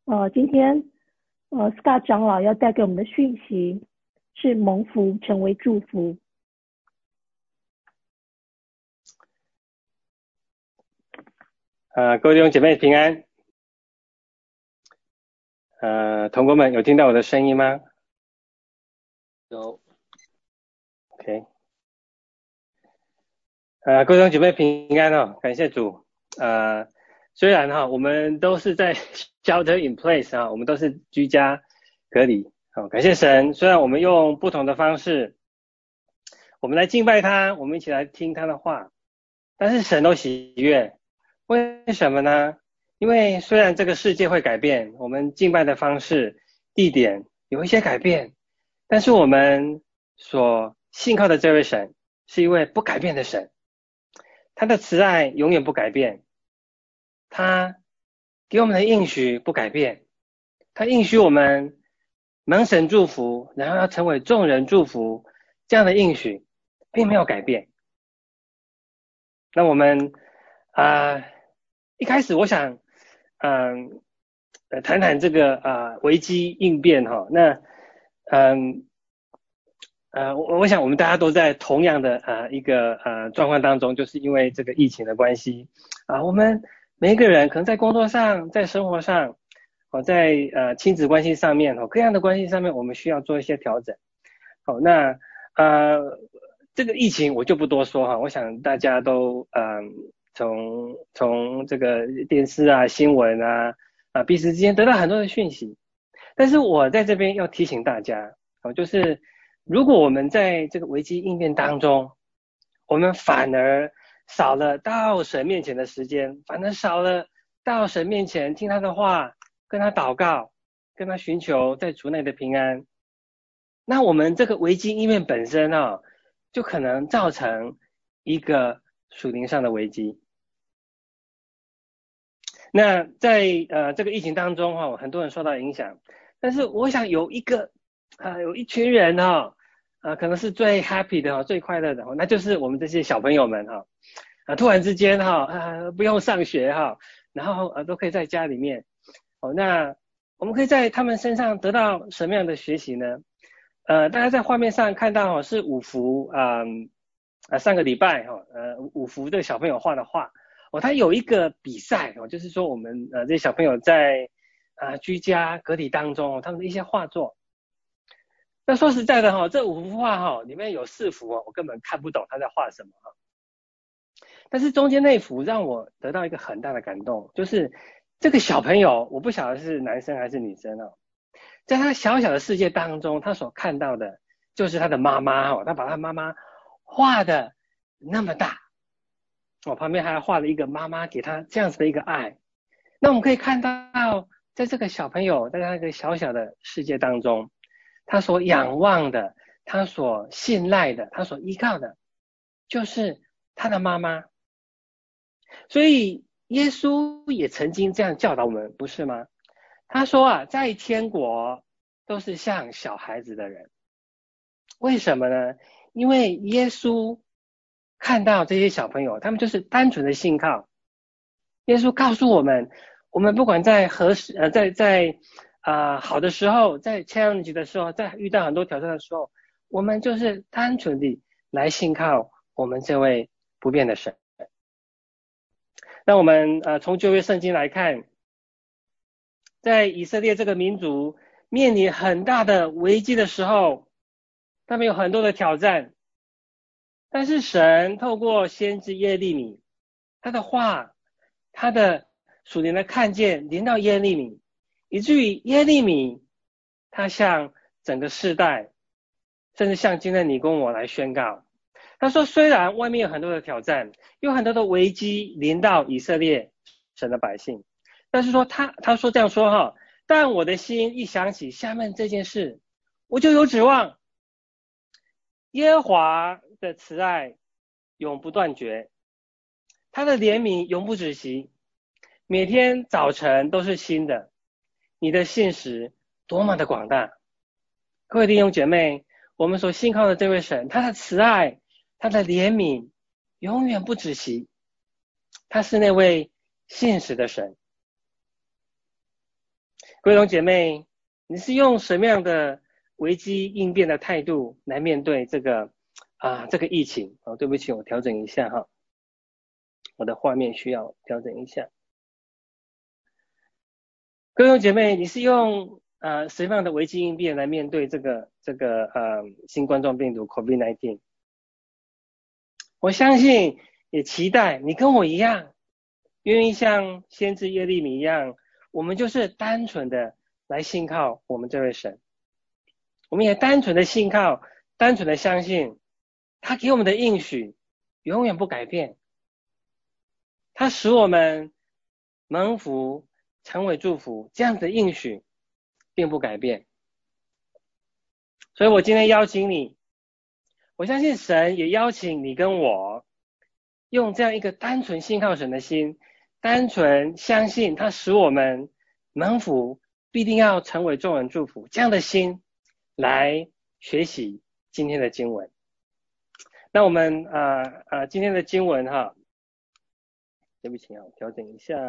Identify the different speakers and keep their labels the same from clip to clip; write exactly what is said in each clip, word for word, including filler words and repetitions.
Speaker 1: 呃，今天呃，Scott 长老要带给我们的讯息是蒙福成为祝福。
Speaker 2: 呃，各位弟兄姐妹平安。呃，同工们有听到我的声音吗？
Speaker 3: 有。
Speaker 2: OK。呃，各位弟兄姐妹平安哦，感谢主。呃，虽然哈、我们都是在 shelter in place 啊，我们都是居家隔离。好、感谢神。虽然我们用不同的方式，我们来敬拜他，我们一起来听他的话，但是神都喜悦。为什么呢？因为虽然这个世界会改变，我们敬拜的方式、地点有一些改变，但是我们所信靠的这位神是一位不改变的神，他的慈爱永远不改变，他给我们的应许不改变，他应许我们蒙神祝福，然后要成为众人祝福，这样的应许并没有改变。那我们啊、呃一开始我想嗯呃谈谈这个啊、呃危机应变哈。那嗯呃我我想我们大家都在同样的呃一个呃状况当中，就是因为这个疫情的关系啊、我们每一个人可能在工作上，在生活上，哦，在呃亲子关系上面哦，各样的关系上面，我们需要做一些调整。好，那呃，这个疫情我就不多说哈，我想大家都嗯、呃，从从这个电视啊、新闻啊啊彼此之间得到很多的讯息，但是我在这边要提醒大家，哦，就是如果我们在这个危机应变当中，我们反而少了到神面前的时间，反而少了到神面前听他的话，跟他祷告，跟他寻求在主内的平安。那我们这个危机应变本身啊，就可能造成一个属灵上的危机。那在呃这个疫情当中哈、哦，很多人受到影响，但是我想有一个啊、呃、有一群人哈、哦，呃可能是最 happy 的哈、哦，最快乐的哈、哦，那就是我们这些小朋友们哈、哦，啊突然之间哈、哦、啊不用上学哈、哦，然后呃都可以在家里面。哦，那我们可以在他们身上得到什么样的学习呢？呃，大家在画面上看到哦，是五幅啊、呃呃上个礼拜哈、哦，呃五幅这个小朋友画的画。哦，他有一个比赛哦，就是说我们呃这些小朋友在啊、呃、居家隔离当中、哦，他们的一些画作。那说实在的哈、哦，这五幅画哈、哦、里面有四幅哦，我根本看不懂他在画什么哈、哦。但是中间那幅让我得到一个很大的感动，就是这个小朋友，我不晓得是男生还是女生哦，在他小小的世界当中，他所看到的就是他的妈妈哦，他把他妈妈画的那么大。我旁边还画了一个妈妈给他这样子的一个爱。那我们可以看到，在这个小朋友在那个小小的世界当中，他所仰望的，他所信赖的，他所依靠的，就是他的妈妈。所以耶稣也曾经这样教导我们，不是吗？他说啊，在天国都是像小孩子的人。为什么呢？因为耶稣看到这些小朋友，他们就是单纯的信靠。耶稣告诉我们，我们不管在何时，呃，在在啊、呃、好的时候，在 challenge 的时候，在遇到很多挑战的时候，我们就是单纯的来信靠我们这位不变的神。那我们呃从旧约圣经来看，在以色列这个民族面临很大的危机的时候，他们有很多的挑战，但是神透过先知耶利米，他的话，他的属灵的看见临到耶利米，以至于耶利米他向整个世代，甚至向今天你跟我来宣告，他说虽然外面有很多的挑战，有很多的危机临到以色列神的百姓，但是说他他说这样说哈，但我的心一想起下面这件事，我就有指望。耶和华的慈爱永不断绝，他的怜悯永不止息，每天早晨都是新的。你的信实多么的广大！各位弟兄姐妹，我们所信靠的这位神，他的慈爱，他的怜悯永远不止息，他是那位信实的神。 各位弟兄姐妹，你是用什么样的危机应变的态度来面对这个啊这个疫情？哦，对不起，我调整一下哈，我的画面需要调整一下。各位弟兄姐妹，你是用呃什么样的危机应变来面对这个这个呃新冠状病毒 COVID 十九？ 我相信也期待你跟我一样，愿意像先知耶利米一样，我们就是单纯的来信靠我们这位神，我们也单纯的信靠，单纯的相信他给我们的应许永远不改变，他使我们蒙福成为祝福，这样的应许并不改变。所以我今天邀请你，我相信神也邀请你跟我，用这样一个单纯信靠神的心，单纯相信他使我们蒙福必定要成为众人祝福，这样的心来学习今天的经文。那我们呃呃今天的经文哈，对不起啊，我调整一下，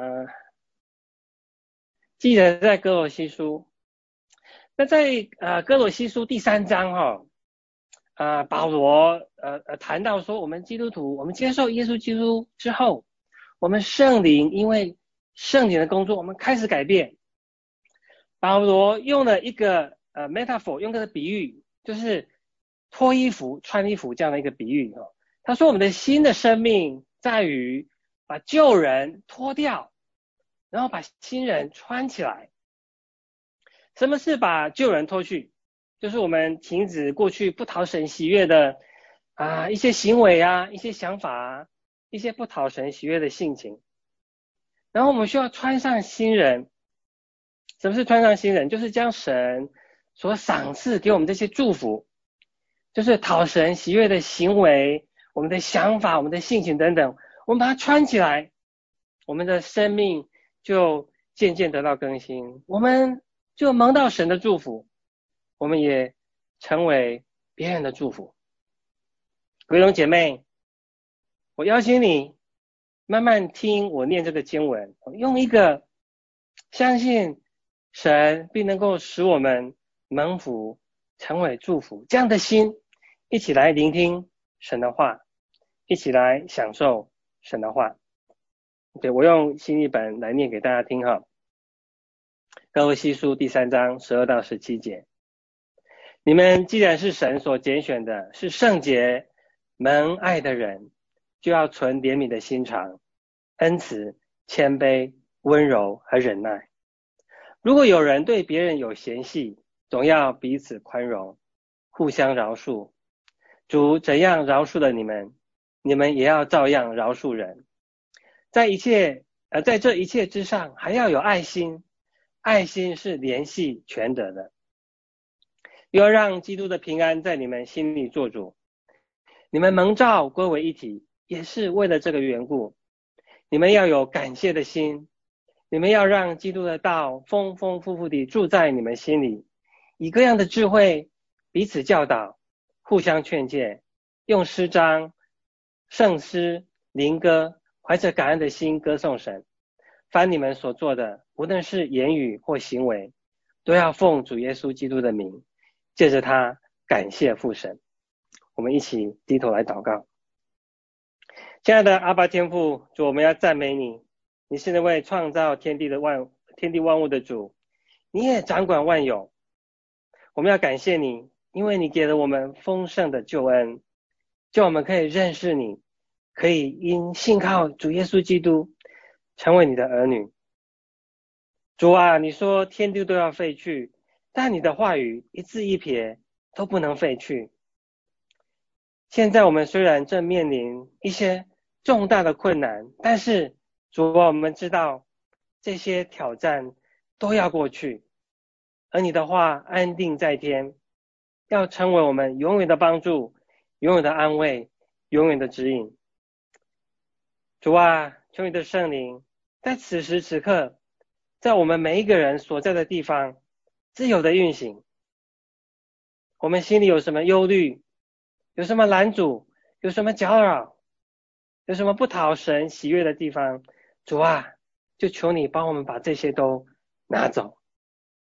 Speaker 2: 记得在哥罗西书。那在呃哥罗西书第三章哈，呃保罗呃呃谈到说，我们基督徒，我们接受耶稣基督之后，我们圣灵因为圣灵的工作，我们开始改变。保罗用了一个呃 metaphor， 用个比喻，就是脱衣服穿衣服这样的一个比喻哈。他说我们的新的生命在于把旧人脱掉，然后把新人穿起来。什么是把旧人脱去？就是我们停止过去不讨神喜悦的啊一些行为啊，一些想法啊，一些不讨神喜悦的性情。然后我们需要穿上新人。什么是穿上新人？就是将神所赏赐给我们这些祝福，就是讨神喜悦的行为，我们的想法，我们的性情等等，我们把它穿起来，我们的生命就渐渐得到更新，我们就蒙到神的祝福，我们也成为别人的祝福。各位弟兄姐妹，我邀请你慢慢听我念这个经文，用一个相信神必能够使我们蒙福成为祝福这样的心，一起来聆听神的话，一起来享受神的话。对，我用新译本来念给大家听哈。哥罗西书第三章十二到十七节，你们既然是神所拣选的，是圣洁蒙爱的人，就要存怜悯的心肠，恩慈、谦卑、温柔和忍耐。如果有人对别人有嫌隙，总要彼此宽容，互相饶恕。主怎样饶恕了你们，你们也要照样饶恕人。在一切呃，在这一切之上，还要有爱心。爱心是联系全德的。又要让基督的平安在你们心里做主。你们蒙召归为一体，也是为了这个缘故。你们要有感谢的心。你们要让基督的道丰丰富富地住在你们心里，以各样的智慧彼此教导，互相劝诫，用诗章、圣诗、灵歌，怀着感恩的心歌颂神。凡你们所做的，无论是言语或行为，都要奉主耶稣基督的名，借着他感谢父神。我们一起低头来祷告。亲爱的阿爸天父，主，我们要赞美你。你是那位创造天地的万天地万物的主，你也掌管万有。我们要感谢你，因为你给了我们丰盛的救恩，叫我们可以认识你，可以因信靠主耶稣基督成为你的儿女。主啊，你说天地都要废去，但你的话语一字一撇都不能废去。现在我们虽然正面临一些重大的困难，但是主啊，我们知道这些挑战都要过去，而你的话安定在天，要成为我们永远的帮助，永远的安慰，永远的指引。主啊，求你的圣灵在此时此刻，在我们每一个人所在的地方自由的运行。我们心里有什么忧虑，有什么拦阻，有什么搅扰，有什么不讨神喜悦的地方，主啊，就求你帮我们把这些都拿走。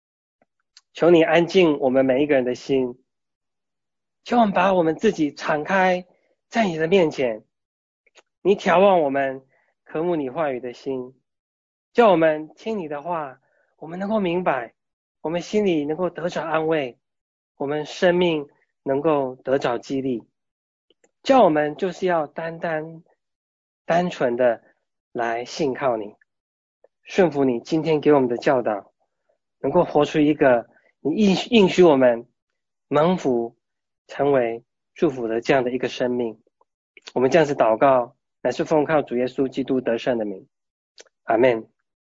Speaker 2: 求你安静我们每一个人的心，求我们把我们自己敞开在你的面前，你眺望我们渴慕你话语的心，叫我们听你的话，我们能够明白，我们心里能够得着安慰，我们生命能够得着激励，叫我们就是要单单单纯的来信靠你，顺服你今天给我们的教导，能够活出一个你应应许我们蒙福成为祝福的这样的一个生命。我们这样子祷告，乃是奉靠主耶稣基督得胜的名，阿们。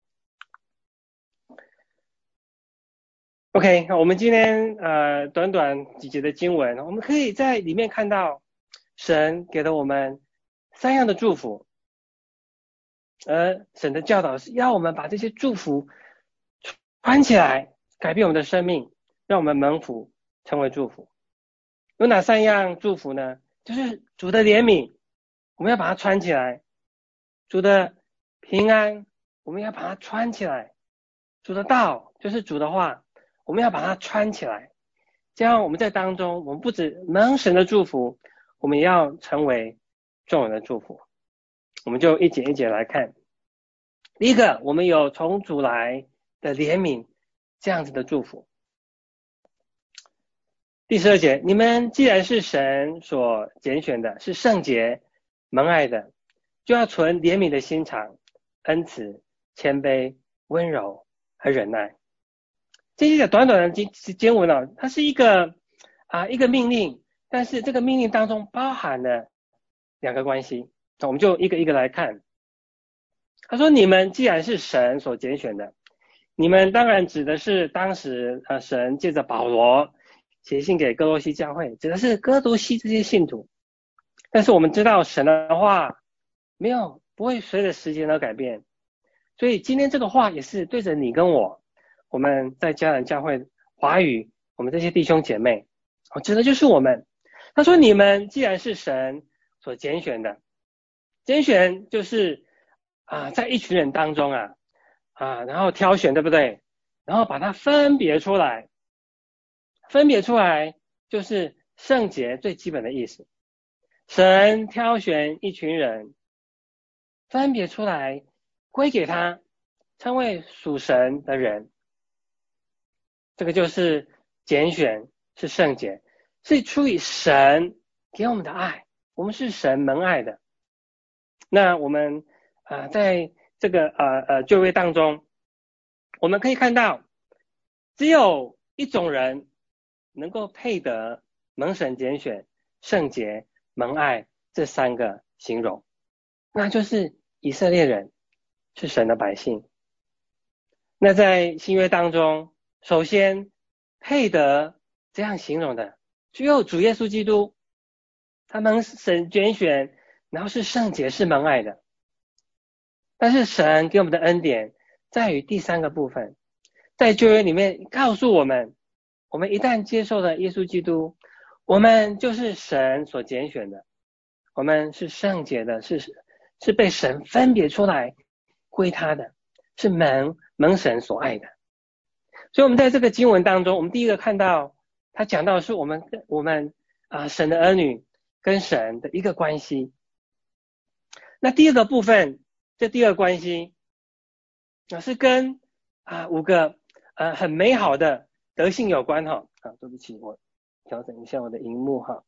Speaker 2: OK， 我们今天呃短短几节的经文，我们可以在里面看到神给了我们三样的祝福，而神的教导是要我们把这些祝福穿起来，改变我们的生命，让我们蒙福成为祝福。有哪三样祝福呢？就是主的怜悯，我们要把它穿起来；主的平安，我们要把它穿起来；主的道，就是主的话，我们要把它穿起来。这样我们在当中，我们不止蒙神的祝福，我们也要成为众人的祝福。我们就一节一节来看。第一个，我们有从主来的怜悯，这样子的祝福。第十二节，你们既然是神所拣选的，是圣洁蒙爱的，就要存怜悯的心肠，恩慈、谦卑、温柔和忍耐。这一个短短的经经文啊，它是一个啊一个命令，但是这个命令当中包含了两个关系，那我们就一个一个来看。他说：你们既然是神所拣选的，你们当然指的是当时呃神借着保罗写信给哥罗西教会，指的是哥罗西这些信徒。但是我们知道神的话没有不会随着时间而改变，所以今天这个话也是对着你跟我，我们在迦南教会华语，我们这些弟兄姐妹，哦，指的就是我们。他说：你们既然是神所拣选的，拣选就是啊，在一群人当中啊啊，然后挑选，对不对？然后把它分别出来，分别出来就是圣洁最基本的意思。神挑选一群人，分别出来，归给他，称为属神的人。这个就是拣选，是圣洁，是出于神给我们的爱，我们是神蒙爱的。那我们啊、呃，在这个呃呃就业当中，我们可以看到，只有一种人能够配得蒙神拣选、圣洁、蒙爱这三个形容，那就是以色列人，是神的百姓。那在新约当中，首先配得这样形容的，只有主耶稣基督，他蒙神拣选，然后是圣洁，是蒙爱的。但是神给我们的恩典在于第三个部分，在旧约里面告诉我们，我们一旦接受了耶稣基督，我们就是神所拣选的，我们是圣洁的，是是被神分别出来归他的，是蒙蒙神所爱的。所以我们在这个经文当中，我们第一个看到他讲到的是我们我们啊、呃、神的儿女跟神的一个关系。那第二个部分，这第二个关系啊是跟啊五个呃很美好的德性有关哈。啊，对不起，我调整一下我的荧幕哈。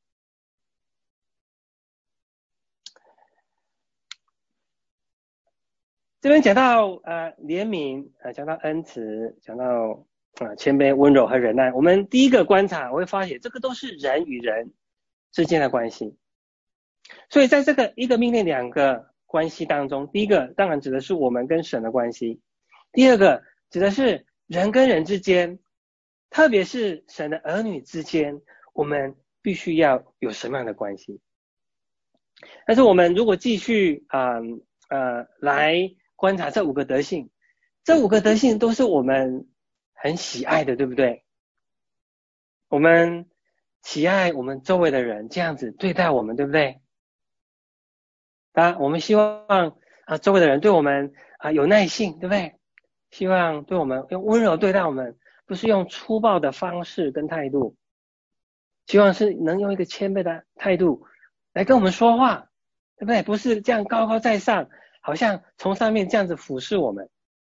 Speaker 2: 这边讲到呃怜悯，呃讲到恩慈，讲到啊谦卑、温柔和忍耐。我们第一个观察，我会发现这个都是人与人之间的关系。所以在这个一个命令两个关系当中，第一个当然指的是我们跟神的关系，第二个指的是人跟人之间，特别是神的儿女之间，我们必须要有什么样的关系。但是我们如果继续啊 呃, 呃来观察这五个德性，这五个德性都是我们很喜爱的，对不对？我们喜爱我们周围的人这样子对待我们，对不对？当然我们希望啊周围的人对我们啊有耐性，对不对？希望对我们用温柔对待我们， 不是用粗暴的方式跟态度，希望是能用一个谦卑的态度来跟我们说话，对不对？不是这样高高在上，好像从上面这样子俯视我们。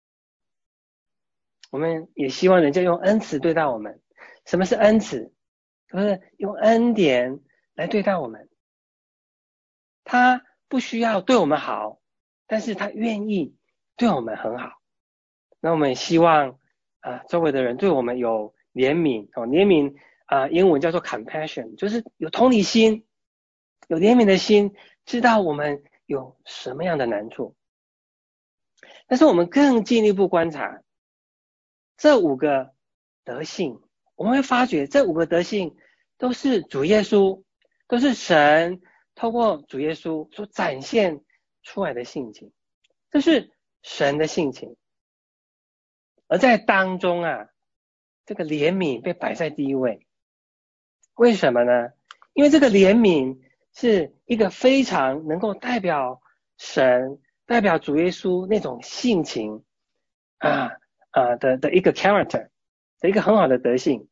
Speaker 2: 我们也希望人家用恩慈对待我们。什么是恩慈？就是用恩典来对待我们。他不需要对我们好，但是他愿意对我们很好。那我们也希望啊、呃，周围的人对我们有怜悯哦，怜悯啊、呃，英文叫做 compassion， 就是有同理心，有怜悯的心，知道我们有什么样的难处。但是我们更进一步观察这五个德性，我们会发觉这五个德性都是主耶稣，都是神透过主耶稣所展现出来的性情，这是神的性情。而在当中啊，这个怜悯被摆在第一位。为什么呢？因为这个怜悯是一个非常能够代表神、代表主耶稣那种性情啊啊的的一个 character 的一个很好的德性。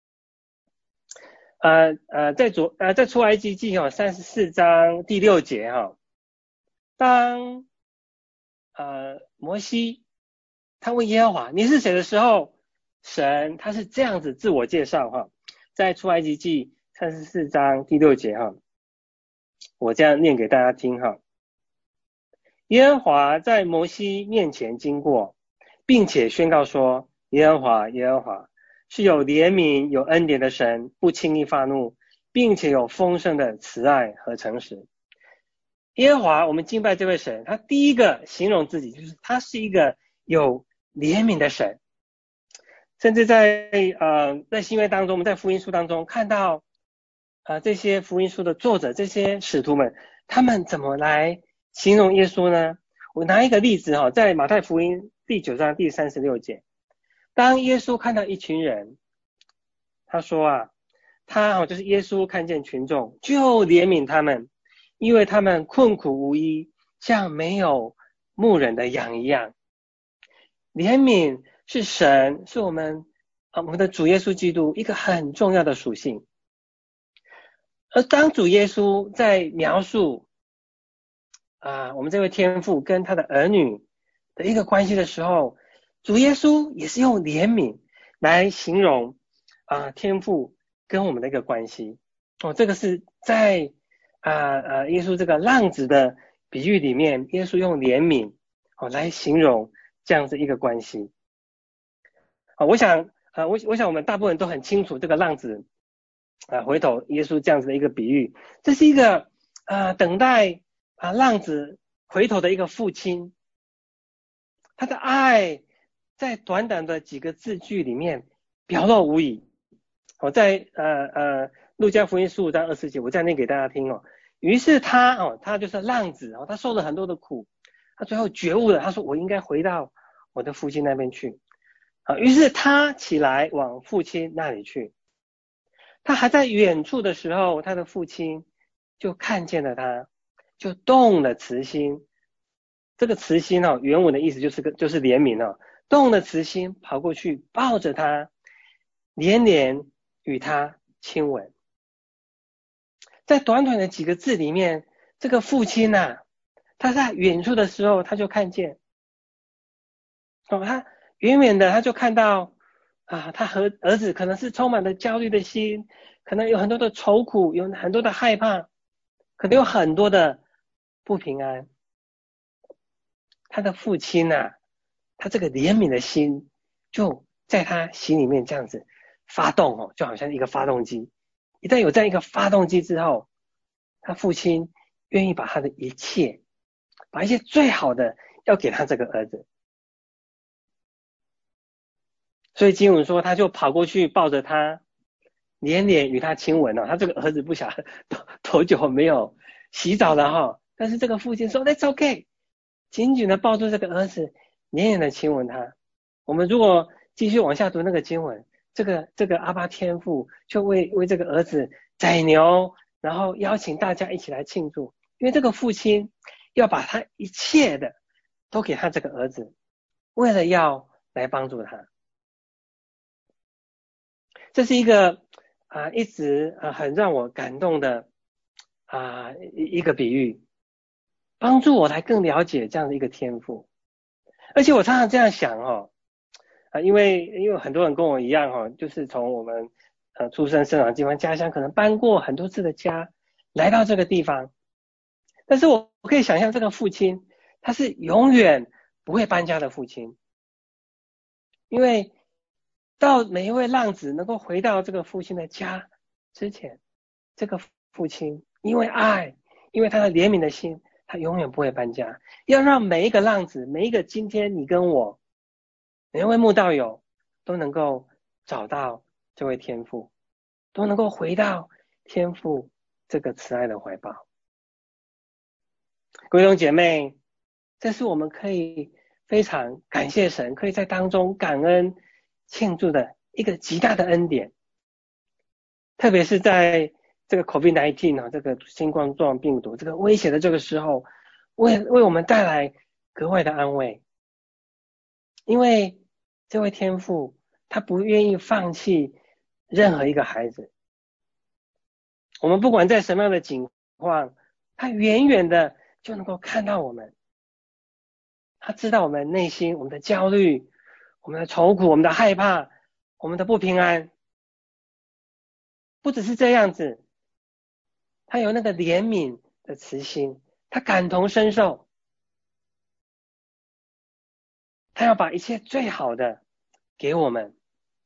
Speaker 2: 呃呃，在主呃在出埃及记哈三十四章第六节哈，当呃摩西他问耶和华你是谁的时候，神他是这样子自我介绍哈，在出埃及记三十四章第六节哈，我这样念给大家听哈。耶和华在摩西面前经过，并且宣告说，耶和华耶和华是有怜悯有恩典的神，不轻易发怒，并且有丰盛的慈爱和诚实。耶和华我们敬拜这位神，他第一个形容自己就是他是一个有怜悯的神。甚至在呃在新约当中，我们在福音书当中看到啊、呃、这些福音书的作者，这些使徒们，他们怎么来形容耶稣呢？我拿一个例子哈，在马太福音第九章第三十六节，当耶稣看到一群人，他说啊，他哦就是耶稣看见群众就怜悯他们，因为他们困苦无依，像没有牧人的羊一样。怜悯是神，是我们啊我们的主耶稣基督一个很重要的属性。而当主耶稣在描述啊我们这位天父跟他的儿女的一个关系的时候，主耶稣也是用怜悯来形容啊天父跟我们的一个关系。哦，这个是在啊啊耶稣这个浪子的比喻里面，耶稣用怜悯哦来形容这样子一个关系。啊，我想啊我我想我们大部分人都很清楚这个浪子啊回头耶稣这样子的一个比喻，这是一个啊等待啊浪子回头的一个父亲，他的爱在短短的几个字句里面表露无遗。我在呃呃路加福音十五章二十节，我再念给大家听哦。于是他哦，他就是浪子哦，他受了很多的苦，他最后觉悟了，他说我应该回到我的父亲那边去啊。于是他起来往父亲那里去。他还在远处的时候，他的父亲就看见了他，就动了慈心。这个慈心哦，原文的意思就是个就是怜悯哦，动了慈心，跑过去抱着他，连连与他亲吻。在短短的几个字里面，这个父亲呐、啊，他在远处的时候他就看见，哦，他远远的他就看到啊，他和儿子可能是充满了焦虑的心，可能有很多的愁苦，有很多的害怕，可能有很多的不平安。他的父亲呐、啊，他这个怜悯的心就在他心里面这样子发动哦，就好像一个发动机。一旦有这样一个发动机之后，他父亲愿意把他的一切，把一切最好的要给他这个儿子。所以经文说，他就跑过去抱着他，连连与他亲吻了、哦。他这个儿子不晓得多久没有洗澡了哈、哦，但是这个父亲说 That's okay， 紧紧的抱住这个儿子，连连的亲吻他。我们如果继续往下读那个经文，这个这个阿爸天父就为为这个儿子宰牛，然后邀请大家一起来庆祝，因为这个父亲要把他一切的都给他这个儿子，为了要来帮助他。 这是一个啊、呃、一直啊、呃、很让我感动的啊、呃、一个比喻，帮助我来更了解这样的一个天赋。而且我常常这样想哦，啊、呃，因为因为很多人跟我一样哦，就是从我们呃出生生长的地方家乡，可能搬过很多次的家，来到这个地方。但是我可以想象这个父亲，他是永远不会搬家的父亲，因为到每一位浪子能够回到这个父亲的家之前，这个父亲因为爱，因为他的怜悯的心，他永远不会搬家。要让每一个浪子，每一个今天你跟我，每一位慕道友都能够找到这位天父，都能够回到天父这个慈爱的怀抱。各位弟兄姐妹，这是我们可以非常感谢神，可以在当中感恩庆祝的一个极大的恩典。特别是在这个 COVID 十九 啊，这个新冠状病毒这个威胁的这个时候，为为我们带来格外的安慰。因为这位天父他不愿意放弃任何一个孩子。我们不管在什么样的境况，他远远的就能够看到我们，他知道我们内心，我们的焦虑，我们的愁苦，我们的害怕，我们的不平安。不只是这样子，他有那个怜悯的慈心，他感同身受，他要把一切最好的给我们，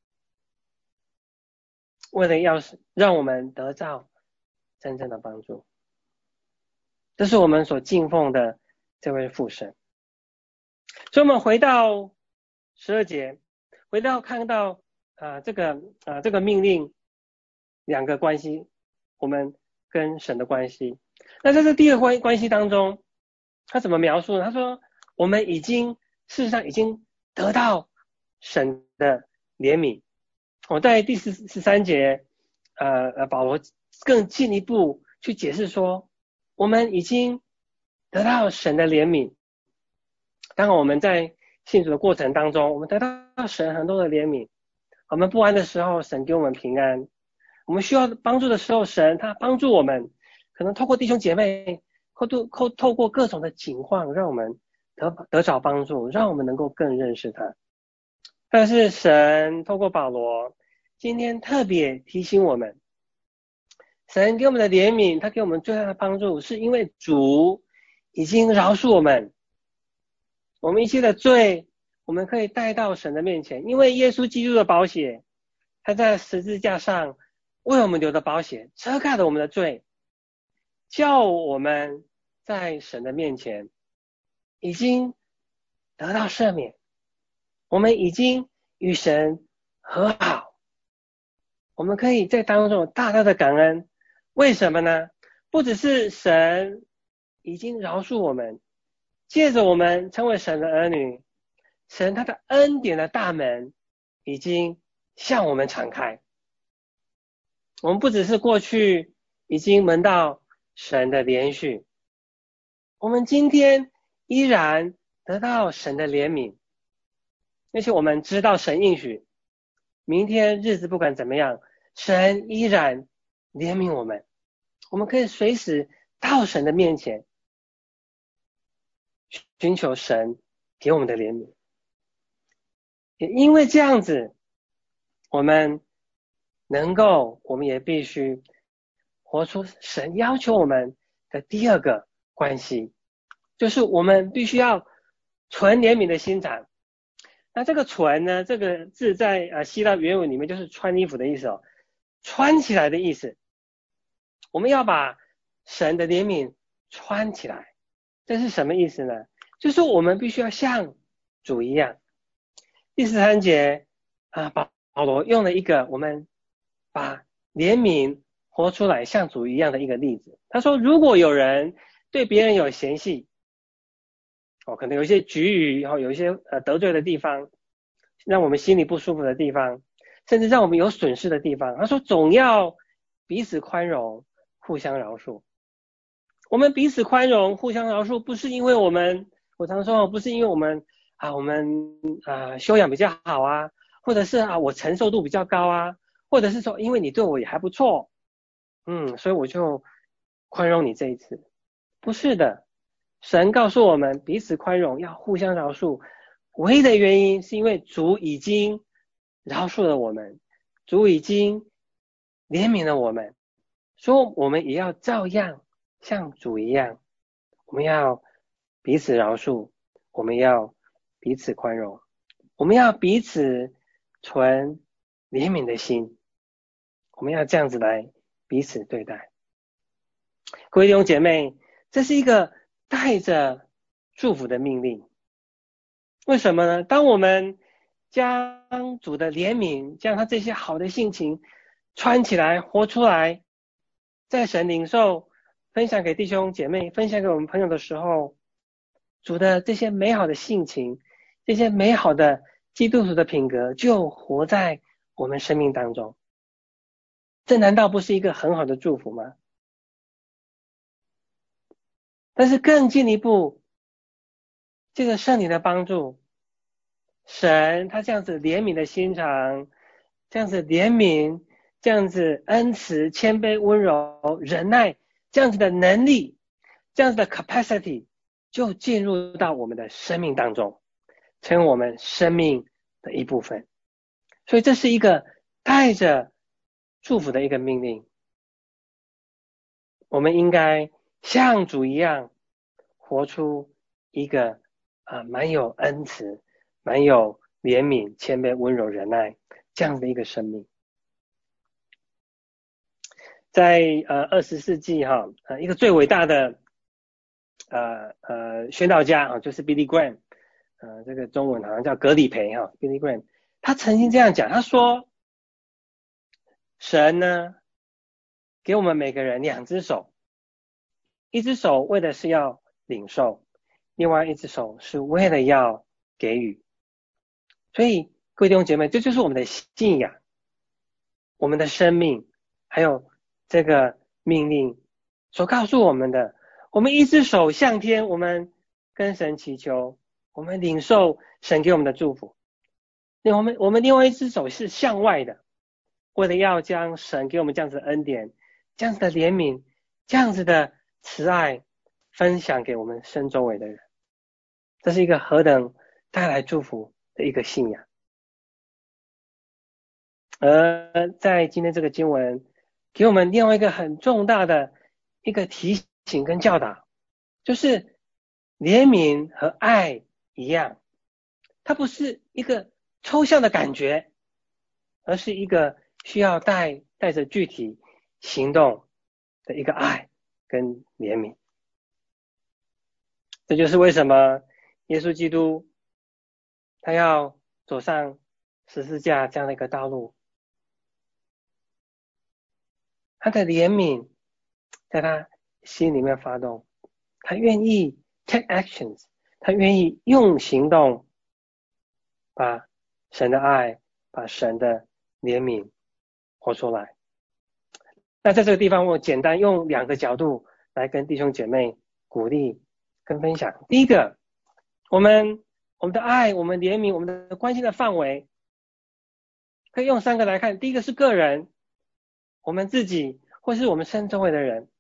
Speaker 2: 为了要让我们得到真正的帮助。这是我们所敬奉的这位父神。所以我们回到十二节，回到看到啊、呃、这个啊、呃、这个命令两个关系，我们跟神的关系。那在这第二个关关系当中，他怎么描述呢？他说我们已经事实上已经得到神的怜悯。我在第十十三节呃呃保罗更进一步去解释说，我们已经得到神的怜悯。当然我们在信主的过程当中，我们得到神很多的怜悯。我们不安的时候，神给我们平安。我们需要帮助的时候，神他帮助我们，可能透过弟兄姐妹，透透透过各种的情况，让我们得得着帮助，让我们能够更认识他。但是神透过保罗今天特别提醒我们，神给我们的怜悯，他给我们最大的帮助，是因为主已经饶恕我们，我们一切的罪，我们可以带到神的面前，因为耶稣基督的宝血，他在十字架上为我们流的宝血遮盖了我们的罪，叫我们在神的面前已经得到赦免，我们已经与神和好，我们可以在当中大大的感恩。为什么呢？不只是神已经饶恕我们，借着我们成为神的儿女，神他的恩典的大门已经向我们敞开。我们不只是过去已经蒙到神的怜恤，我们今天依然得到神的怜悯，而且我们知道神应许，明天日子不管怎么样，神依然怜悯我们，我们可以随时到神的面前，寻求神给我们的怜悯。也因为这样子，我们能够，我们也必须活出神要求我们的第二个关系，就是我们必须要存怜悯的心肠。那这个存呢，这个字在呃希腊原文里面就是穿衣服的意思哦，穿起来的意思。我们要把神的怜悯穿起来，这是什么意思呢？就是我们必须要像主一样。第十三节啊，保保罗用了一个我们把怜悯活出来像主一样的一个例子。他说，如果有人对别人有嫌隙，哦，可能有一些局语，然后有一些呃得罪的地方，让我们心里不舒服的地方，甚至让我们有损失的地方，他说总要彼此宽容，互相饶恕。我们彼此宽容，互相饶恕，不是因为我们，我常说不是因为我们啊，我们啊修养比较好啊，或者是啊我承受度比较高啊， 或者是说因为你对我也还不错，嗯，所以我就宽容你这一次。不是的，神告诉我们彼此宽容，要互相饶恕，唯一的原因是因为主已经饶恕了我们，主已经怜悯了我们，所以我们也要照样像主一样，我们要彼此饶恕，我们要彼此宽容，我们要彼此存怜悯的心，我们要这样子来彼此对待。各位弟兄姐妹，这是一个带着祝福的命令。为什么呢？当我们将主的怜悯，将他这些好的性情穿起来活出来，在神领受分享给弟兄姐妹，分享给我们朋友的时候，主的这些美好的性情，这些美好的基督徒的品格就活在我们生命当中。这难道不是一个很好的祝福吗？但是更进一步，这个圣灵的帮助，神他这样子怜悯的心肠，这样子怜悯，这样子恩慈、谦卑、温柔、忍耐，这样子的能力，这样子的 capacity 就进入到我们的生命当中，成为我们生命的一部分。所以这是一个带着祝福的一个命令，我们应该像主一样活出一个啊蛮有恩慈、蛮有怜悯、谦卑、温柔、忍耐这样的一个生命。在呃二十世纪哈，呃一个最伟大的呃呃宣道家啊，就是 Billy Graham， 呃这个中文好像叫格里培哈 ，Billy Graham， 他曾经这样讲，他说神呢给我们每个人两只手，一只手为的是要领受，另外一只手是为了要给予。所以各位弟兄姐妹，这就是我们的信仰，我们的生命，还有这个命令所告诉我们的。我们一只手向天，我们跟神祈求，我们领受神给我们的祝福。那我们我们另外一只手是向外的，为了要将神给我们这样子的恩典，这样子的怜悯，这样子的慈爱分享给我们身周围的人。这是一个何等带来祝福的一个信仰。而在今天这个经文给我们另外一个很重大的一个提醒跟教导，就是怜悯和爱一样，它不是一个抽象的感觉，而是一个需要带带着具体行动的一个爱跟怜悯。这就是为什么耶稣基督他要走上十字架这样的一个道路，他的怜悯在他心里面发动，他愿意 take actions， 他愿意用行动把神的爱，把神的怜悯活出来。那在这个地方我简单用两个角度来跟弟兄姐妹鼓励跟分享。第一个，我们我们的爱，我们怜悯，我们的关心的范围可以用三个来看。第一个是个人，我们自己或是我们身周围的人。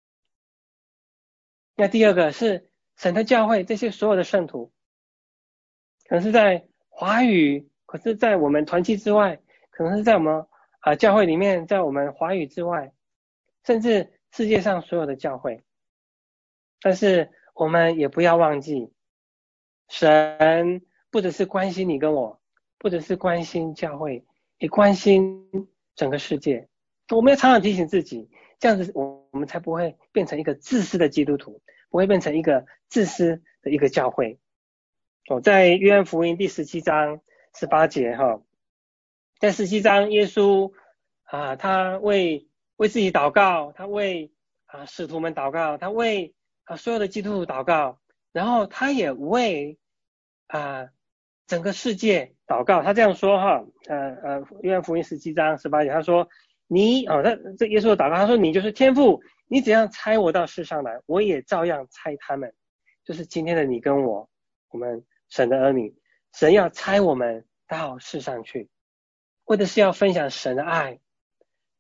Speaker 2: 那第二个是神的教会，这些所有的圣徒，可能是在华语，可是在我们团契之外，可能是在我们啊教会里面，在我们华语之外，甚至世界上所有的教会。但是我们也不要忘记，神不只是关心你跟我，不只是关心教会，也关心整个世界。我们要常常提醒自己，这样子我们才不会变成一个自私的基督徒，不会变成一个自私的一个教会。哦，在约翰福音第十七章十八节哈，在十七章耶稣啊，他为为自己祷告，他为啊使徒们祷告，他为啊所有的基督徒祷告，然后他也为啊整个世界祷告。他这样说哈，呃呃，约翰福音十七章十八节，他说你哦，他这耶稣的祷告，他说你就是天父，你怎样差我到世上来，我也照样差他们。就是今天的你跟我，我们神的儿女，神要差我们到世上去，为的是要分享神的爱，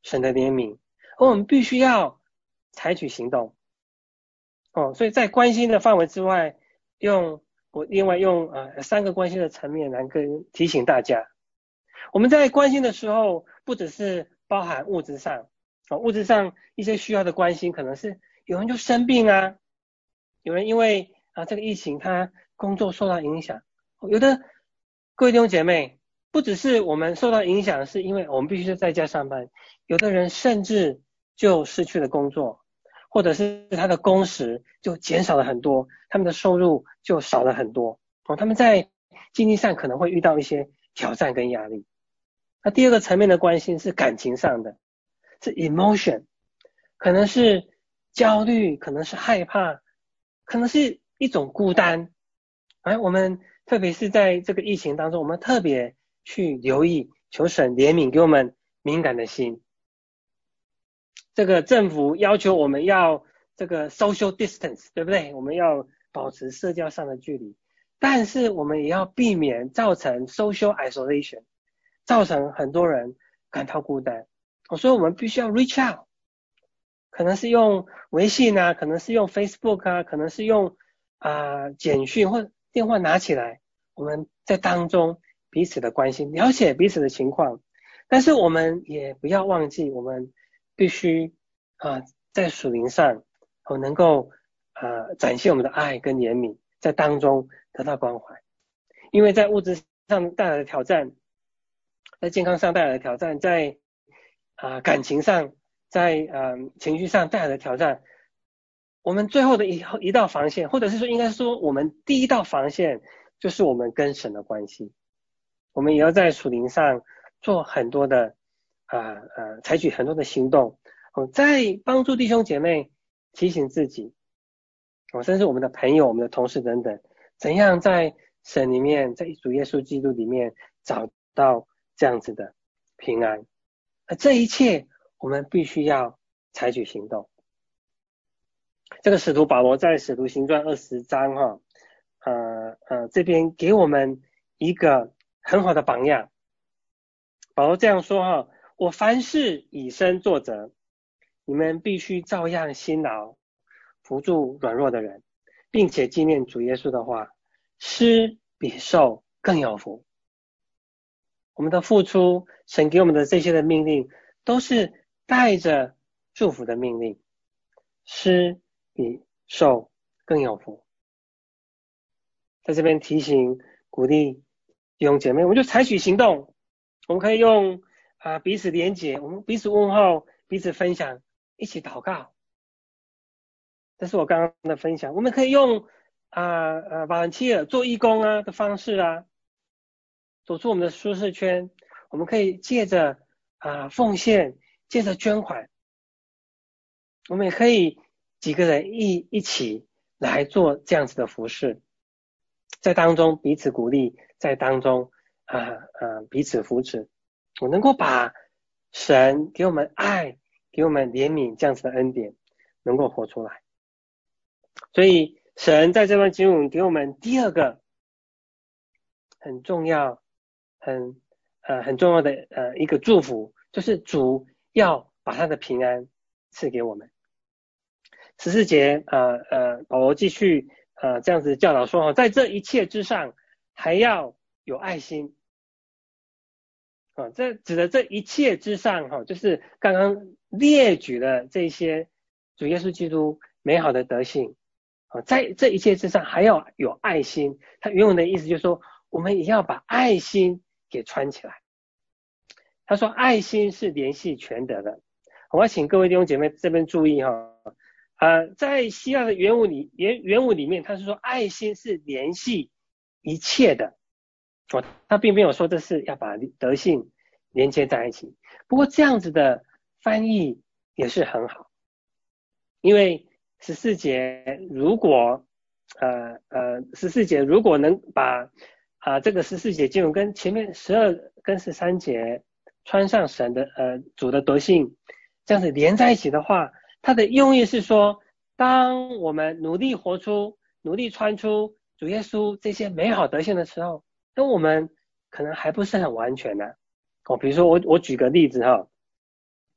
Speaker 2: 神的怜悯，而我们必须要采取行动。哦，所以在关心的范围之外，用我另外用呃三个关心的层面来跟提醒大家，我们在关心的时候，不只是包含物质上，哦，物质上一些需要的关心，可能是有人就生病啊，有人因为啊这个疫情他工作受到影响，有的各位弟兄姐妹，不只是我们受到影响，是因为我们必须在家上班，有的人甚至就失去了工作，或者是他的工时就减少了很多，他们的收入就少了很多，哦，他们在经济上可能会遇到一些挑战跟压力。那第二个层面的关心是感情上的，是 emotion， 可能是焦虑，可能是害怕，可能是一种孤单。哎，我们特别是在这个疫情当中，我们特别去留意，求神怜悯给我们敏感的心。这个政府要求我们要这个 social distance， 对不对？我们要保持社交上的距离，但是我们也要避免造成 social isolation， 造成很多人感到孤单。所以我们必须要 reach out， 可能是用微信啊，可能是用 Facebook 啊，可能是用啊、呃、简讯或电话拿起来，我们在当中彼此的关心，了解彼此的情况。但是我们也不要忘记，我们必须啊、呃、在属灵上哦能够啊、呃、展现我们的爱跟怜悯，在当中得到关怀。因为在物质上带来的挑战，在健康上带来的挑战，在啊、呃、感情上，在呃情绪上带来的挑战，我们最后的一一道防线，或者是说应该说我们第一道防线，就是我们跟神的关系。我们也要在属灵上做很多的啊呃，呃采取很多的行动，哦，在帮助弟兄姐妹提醒自己，哦，甚至我们的朋友、我们的同事等等，怎样在神里面，在主耶稣基督里面找到这样子的平安。而这一切我们必须要采取行动。这个使徒保罗在使徒行传二十章哈，呃呃这边给我们一个很好的榜样。保罗这样说哈，我凡事以身作则，你们必须照样辛劳，扶助软弱的人，并且纪念主耶稣的话，施比受更有福。我们的付出，神给我们的这些的命令，都是带着祝福的命令，施比受更有福。在这边提醒鼓励弟兄姐妹，我们就采取行动。我们可以用啊、呃、彼此连结，我们彼此问候，彼此分享，一起祷告。这是我刚刚的分享。我们可以用啊啊 volunteer 做义工啊的方式啊，走出我们的舒适圈。我们可以借着啊、呃、奉献，借着捐款，我们也可以几个人一一起来做这样子的服事，在当中彼此鼓励，在当中啊啊、呃呃、彼此扶持，我能够把神给我们爱，给我们怜悯这样子的恩典能够活出来。所以神在这段经文给我们第二个很重要很呃很重要的呃一个祝福，就是主要把他的平安赐给我们。十四节呃呃保罗继续呃这样子教导说，在这一切之上还要有爱心。啊，这指的这一切之上哈，就是刚刚列举了这些主耶稣基督美好的德性啊，在这一切之上还要有爱心。他原文的意思就是说，我们也要把爱心给穿起来。他说，爱心是联系全德的。我要请各位弟兄姐妹这边注意哈，呃，在希腊的原文里原原文里面，他是说爱心是联系一切的。哦，他并没有说这是要把德性连接在一起，不过这样子的翻译也是很好，因为十四节如果呃呃十四节如果能把啊、呃、这个十四节经文跟前面十二跟十三节穿上神的呃主的德性这样子连在一起的话，它的用意是说，当我们努力活出努力穿出主耶稣这些美好德性的时候，那我们可能还不是很完全呢、啊。哦，比如说我我举个例子哈，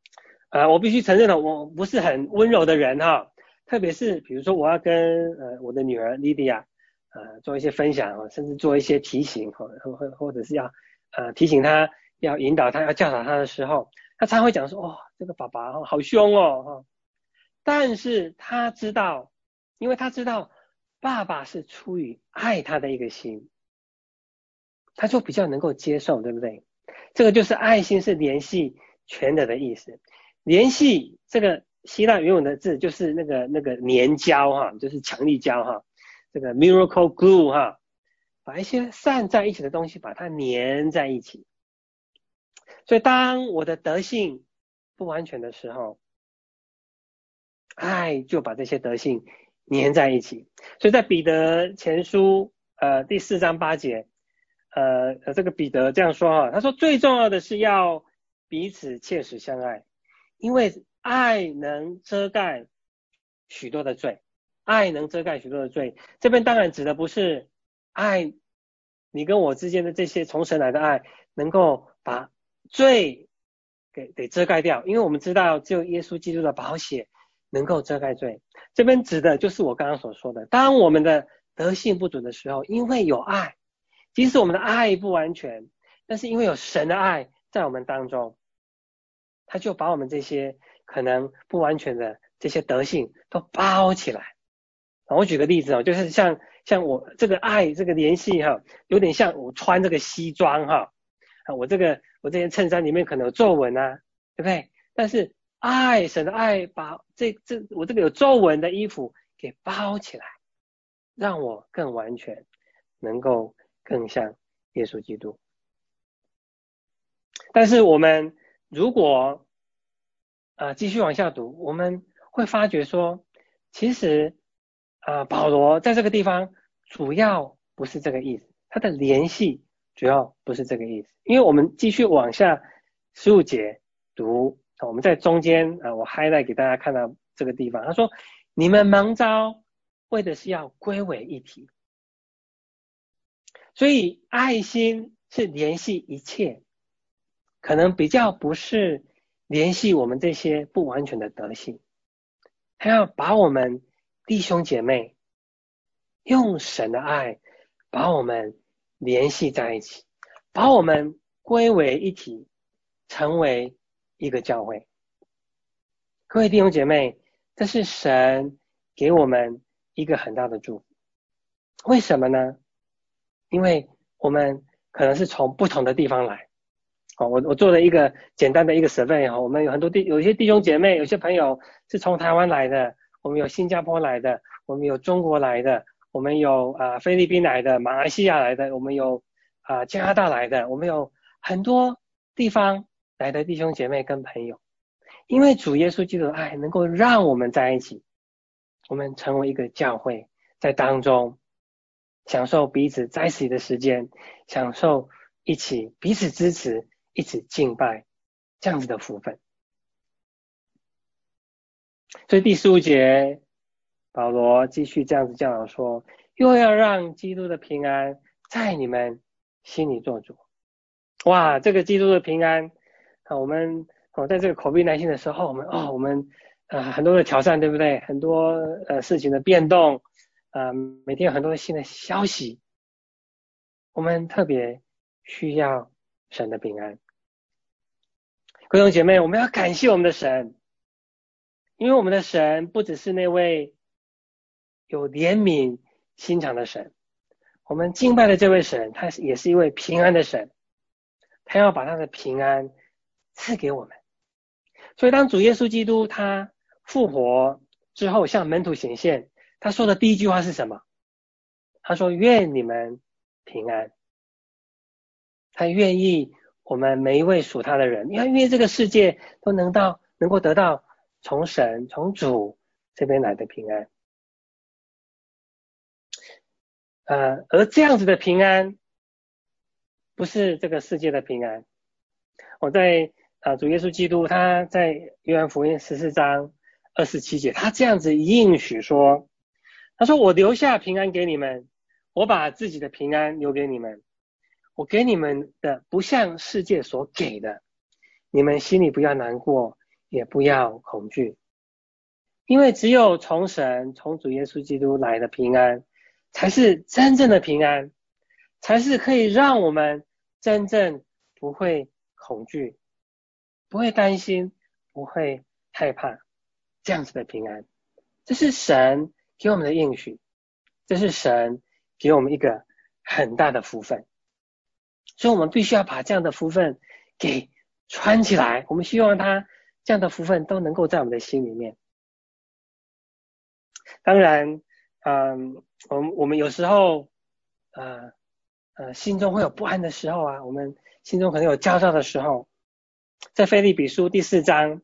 Speaker 2: 呃，我必须承认了，我不是很温柔的人哈，特别是比如说我要跟呃我的女儿莉迪亚呃做一些分享，甚至做一些提醒，或或或者是要呃提醒她，要引导她，要教导她的时候，她常会讲说，哦，这个爸爸好凶哦，但是她知道，因为她知道爸爸是出于爱她的一个心，她就比较能够接受，对不对？这个就是爱心是联系全的的意思。联系这个希腊原文的字就是那个那个粘胶哈，就是强力胶哈，这个 miracle glue 哈，把一些散在一起的东西把它粘在一起。所以当我的德性不完全的时候，爱就把这些德性粘在一起。所以在彼得前书呃第四章八节，呃这个彼得这样说哈，他说最重要的是要彼此切实相爱，因为爱能遮盖许多的罪，爱能遮盖许多的罪。这边当然指的不是爱你跟我之间的这些从神来的爱能够把罪给给遮盖掉，因为我们知道只有耶稣基督的宝血能够遮盖罪。这边指的就是我刚刚所说的，当我们的德性不足的时候，因为有爱，即使我们的爱不完全，但是因为有神的爱在我们当中，他就把我们这些可能不完全的这些德性都包起来。我举个例子哦，就是像像我这个爱这个联系哈，有点像我穿这个西装哈，啊，我这个我这件衬衫里面可能有皱纹啊，对不对？但是爱神的爱把这这我这个有皱纹的衣服给包起来，让我更完全，能够更像耶稣基督。但是我们如果呃继续往下读，我们会发觉说，其实呃保罗在这个地方主要不是这个意思，他的联系主要不是这个意思。因为我们继续往下十五节读，我们在中间啊、呃，我 highlight 给大家看到这个地方，他说你们蒙召为的是要归为一体，所以爱心是联系一切，可能比较不是联系我们这些不完全的德性，他要把我们弟兄姐妹用神的爱把我们联系在一起，把我们归为一体，成为一个教会。各位弟兄姐妹，这是神给我们一个很大的祝福。为什么呢？因为我们可能是从不同的地方来。我我做了一个简单的一个 survey， 我们有很多弟有一些弟兄姐妹，有些朋友是从台湾来的，我们有新加坡来的，我们有中国来的，我们有呃菲律宾来的，马来西亚来的，我们有呃加拿大来的，我们有很多地方来的弟兄姐妹跟朋友。因为主耶稣基督的爱能够让我们在一起，我们成为一个教会，在当中享受彼此在一起的时间，享受一起彼此支持，一起敬拜，这样子的福分。所以第十五节保罗继续这样子教导说，又要让基督的平安在你们心里做主。哇，这个基督的平安啊，我们哦，在这个COVID 十九 的时候，我们哦，我们呃很多的挑战，对不对？很多呃事情的变动，呃，每天有很多新的消息，我们特别需要神的平安。各位弟兄姐妹，我们要感谢我们的神，因为我们的神不只是那位有怜悯心肠的神，我们敬拜的这位神，他也是一位平安的神，他要把他的平安赐给我们。所以当主耶稣基督他复活之后向门徒显现，他说的第一句话是什么？他说愿你们平安。他愿意我们每一位属他的人，因为这个世界都能到能够得到从神从主这边来的平安。呃，而这样子的平安不是这个世界的平安。我在啊，主耶稣基督他在约翰福音十四章二十七节，他这样子应许说，他说我留下平安给你们，我把自己的平安留给你们，我给你们的不像世界所给的，你们心里不要难过， 也不要恐惧。因为只有从神，从主耶稣基督来的平安，才是真正的平安，才是可以让我们真正不会恐惧，不会担心，不会害怕，这样子的平安。这是神给我们的应许，这是神给我们一个很大的福分，所以我们必须要把这样的福分给穿起来，我们希望他这样的福分都能够在我们的心里面。当然嗯，我们我们有时候呃呃心中会有不安的时候啊，我们心中可能有焦躁的时候，在腓立比书第四章，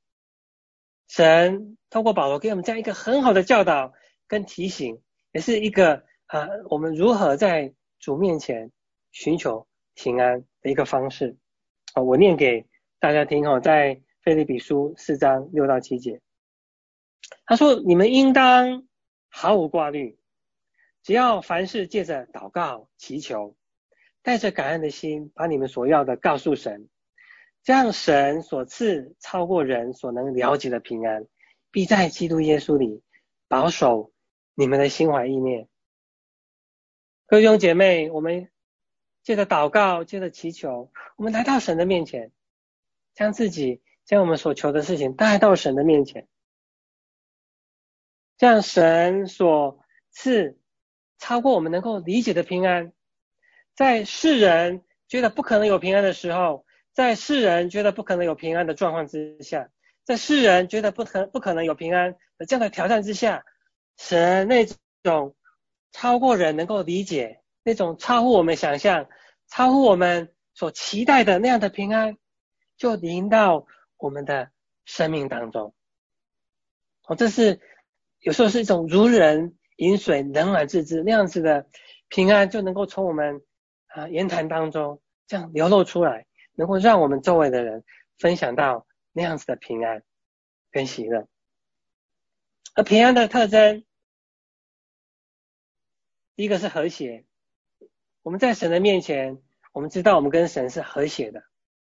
Speaker 2: 神透过保罗给我们这样一个很好的教导跟提醒，也是一个呃我们如何在主面前寻求平安的一个方式。呃、我念给大家听哦，在腓立比书四章六到七节，他说：你们应当毫无挂虑，只要凡事借着祷告祈求，带着感恩的心，把你们所要的告诉神，这样神所赐超过人所能了解的平安，必在基督耶稣里保守你们的心怀意念。各位弟兄姐妹，我们借着祷告，借着祈求，我们来到神的面前，将自己将我们所求的事情带到神的面前，这样神所赐超过我们能够理解的平安，在世人觉得不可能有平安的时候，在世人觉得不可能有平安的状况之下，在世人觉得不可不可能有平安的这样的挑战之下，神那种超过人能够理解，那种超乎我们想象，超乎我们所期待的那样的平安，就临到我们的生命当中。哦，这是有时候是一种如人饮水，冷暖自知那样子的平安，就能够从我们啊言谈当中这样流露出来，能够让我们周围的人分享到那样子的平安跟喜乐。而平安的特征，第一个是和谐。我们在神的面前，我们知道我们跟神是和谐的，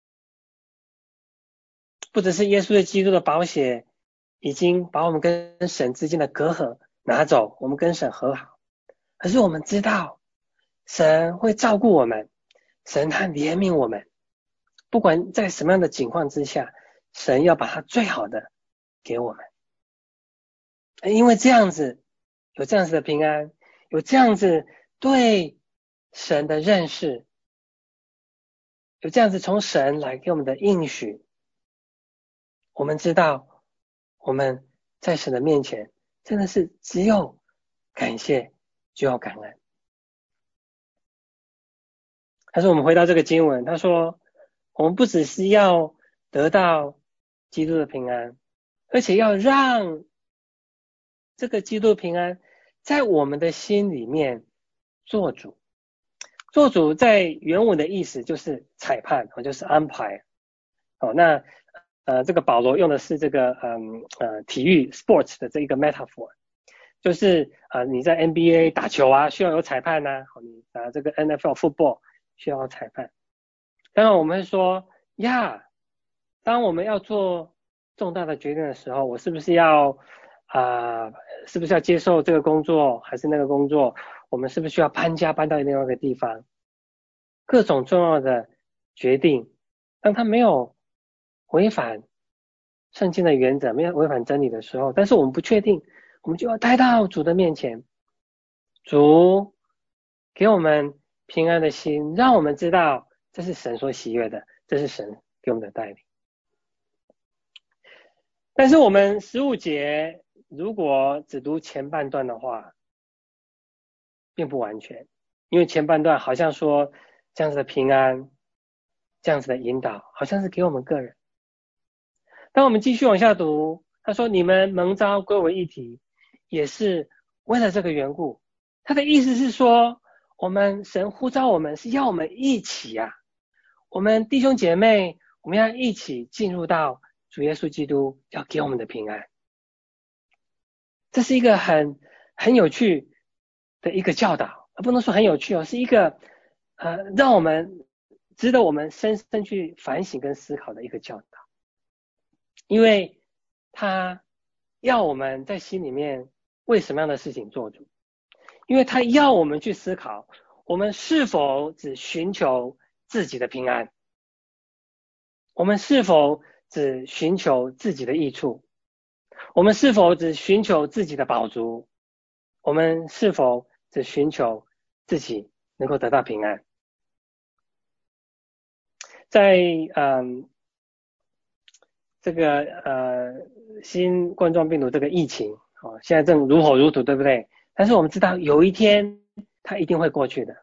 Speaker 2: 不只是耶稣的基督的宝血已经把我们跟神之间的隔阂拿走，我们跟神和好，可是我们知道神会照顾我们，神他怜悯我们，不管在什么样的情况之下，神要把他最好的给我们。因为这样子有这样子的平安，有这样子对神的认识，有这样子从神来给我们的应许，我们知道我们在神的面前真的是只有感谢就要感恩。但是我们回到这个经文，他说我们不只是要得到基督的平安，而且要让这个基督平安在我们的心里面做主。做主在原文的意思就是裁判，就是安排。哦，那呃，这个保罗用的是这个嗯呃体育 sports 的这一个 metaphor， 就是呃你在 N B A 打球啊，需要有裁判呐、啊，你打这个 N F L football 需要有裁判。当然我们会说呀，当我们要做重大的决定的时候，我是不是要啊、呃，是不是要接受这个工作还是那个工作？我们是不是需要搬家搬到另外一个地方？各种重要的决定，当他没有违反圣经的原则，没有违反真理的时候，但是我们不确定，我们就要带到主的面前，主给我们平安的心，让我们知道这是神所喜悦的，这是神给我们的带领。但是我们十五节如果只读前半段的话，并不完全，因为前半段好像说这样子的平安，这样子的引导，好像是给我们个人。当我们继续往下读，他说你们蒙召归为一体，也是为了这个缘故。他的意思是说，我们神呼召我们是要我们一起啊，我们弟兄姐妹，我们要一起进入到主耶稣基督要给我们的平安。这是一个很很有趣的一个教导，不能说很有趣哦，是一个呃让我们值得我们深深去反省跟思考的一个教导。 因为他要我们在心里面为什么样的事情做主，因为他要我们去思考，我们是否只寻求自己的平安，我们是否只寻求自己的益处，我们是否只寻求自己的饱足，我们是否只寻求自己能够得到平安。在嗯这个呃新冠状病毒这个疫情哦，现在正如火如荼，对不对？但是我们知道有一天它一定会过去的。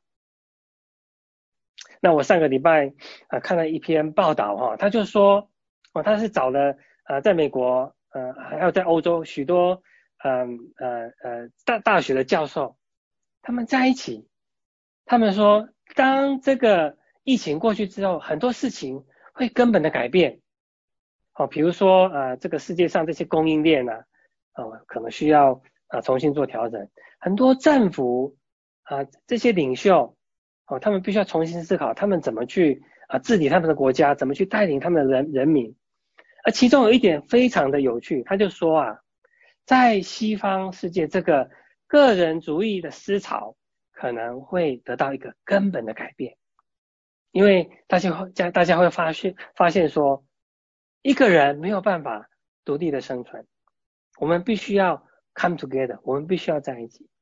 Speaker 2: 那我上个礼拜呃看了一篇报道哈、哦，他就说哦，他是找了呃在美国呃还有在欧洲许多嗯呃呃大大学的教授，他们在一起，他们说当这个疫情过去之后，很多事情会根本的改变。哦，比如说呃这个世界上这些供应链啊，呃可能需要呃重新做调整，很多政府啊、呃、这些领袖哦，他们必须要重新思考他们怎么去啊、呃、治理他们的国家，怎么去带领他们的人人民。而其中有一点非常的有趣，他就说啊，在西方世界这个个人主义的思潮可能会得到一个根本的改变，因为大家会大家会发现发现说，一个人没有办法独立的生存，我们必须要 come together， 我们必须要在一起。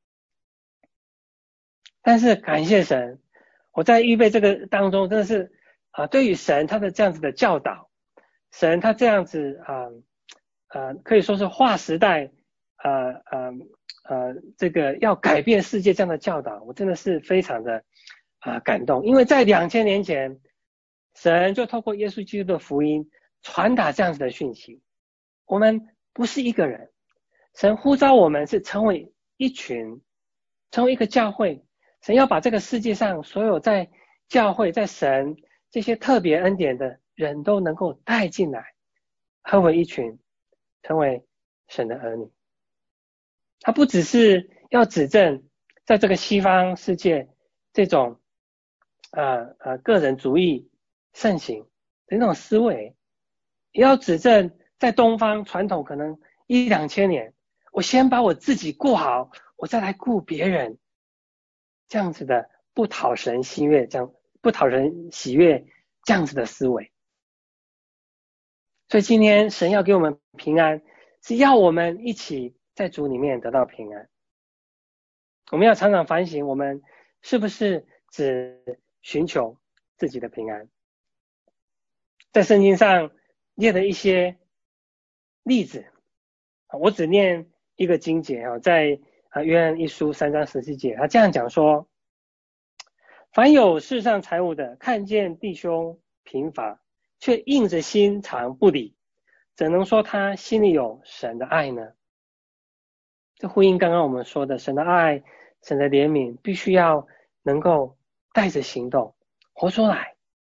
Speaker 2: 但是感谢神，我在预备这个当中真的是啊、呃，对于神他的这样子的教导，神他这样子啊呃, 呃可以说是划时代呃呃呃这个要改变世界这样的教导，我真的是非常的啊、呃、感动，因为在两千年前，神就透过耶稣基督的福音传达这样子的讯息，我们不是一个人，神呼召我们是成为一群，成为一个教会。神要把这个世界上所有在教会在神这些特别恩典的人都能够带进来，合为一群，成为神的儿女。他不只是要指正在这个西方世界这种呃呃个人主义盛行的那种思维，也要指正在东方传统可能一两千年，我先把我自己顾好，我再来顾别人，这样子的不讨神喜悦，这样不讨人喜悦这样子的思维。所以今天神要给我们平安，是要我们一起在主里面得到平安。我们要常常反省，我们是不是只寻求自己的平安。在圣经上列的一些例子，我只念一个经节啊，在约翰一书三章十七节，他这样讲说：凡有世上财物的，看见弟兄贫乏，却硬着心肠不理，怎能说他心里有神的爱呢？这呼应刚刚我们说的，神的爱，神的怜悯，必须要能够带着行动活出来。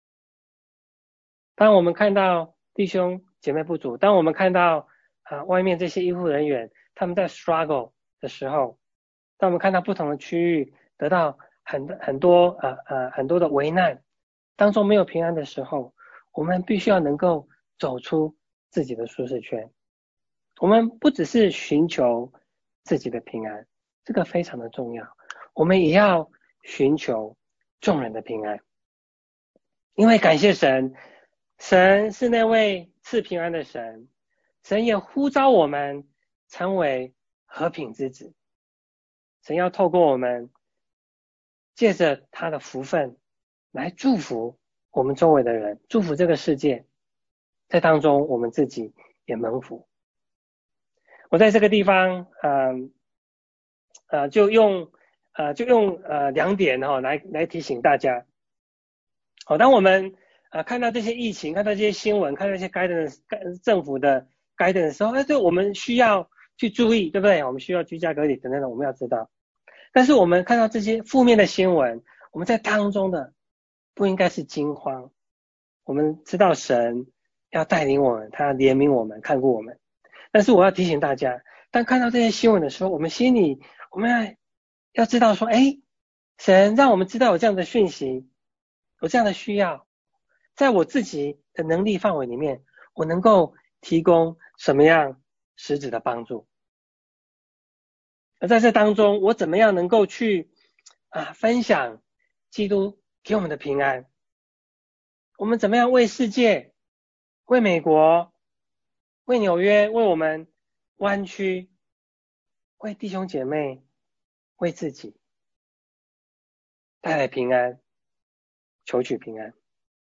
Speaker 2: 当我们看到弟兄姐妹不足，当我们看到啊外面这些医护人员他们在 struggle 的时候，当我们看到不同的区域得到很很多呃呃很多的危难，当中没有平安的时候，我们必须要能够走出自己的舒适圈。我们不只是寻求自己的平安，这个非常的重要，我们也要寻求众人的平安。因为感谢神，神是那位赐平安的神，神也呼召我们成为和平之子。神要透过我们，借着他的福分来祝福我们周围的人，祝福这个世界，在当中我们自己也蒙福。我在这个地方呃呃就用呃就用呃两点哈、哦、来来提醒大家。好，当我们呃看到这些疫情，看到这些新闻，看到这些 guidance 政府的 guidance 的时候，哎，对，我们需要去注意，对不对？我们需要居家隔离等等的，我们要知道。但是我们看到这些负面的新闻，我们在当中的不应该是惊慌。我们知道神要带领我们，他要怜悯我们，看顾我们。但是我要提醒大家，当看到这些新闻的时候，我们心里我们要要知道说，哎，神让我们知道有这样的讯息，有这样的需要，在我自己的能力范围里面，我能够提供什么样实质的帮助。而在这当中，我怎么样能够去啊分享基督给我们的平安？我们怎么样为世界、为美国、为纽约、为我们湾区、为弟兄姐妹、为自己带来平安，求取平安？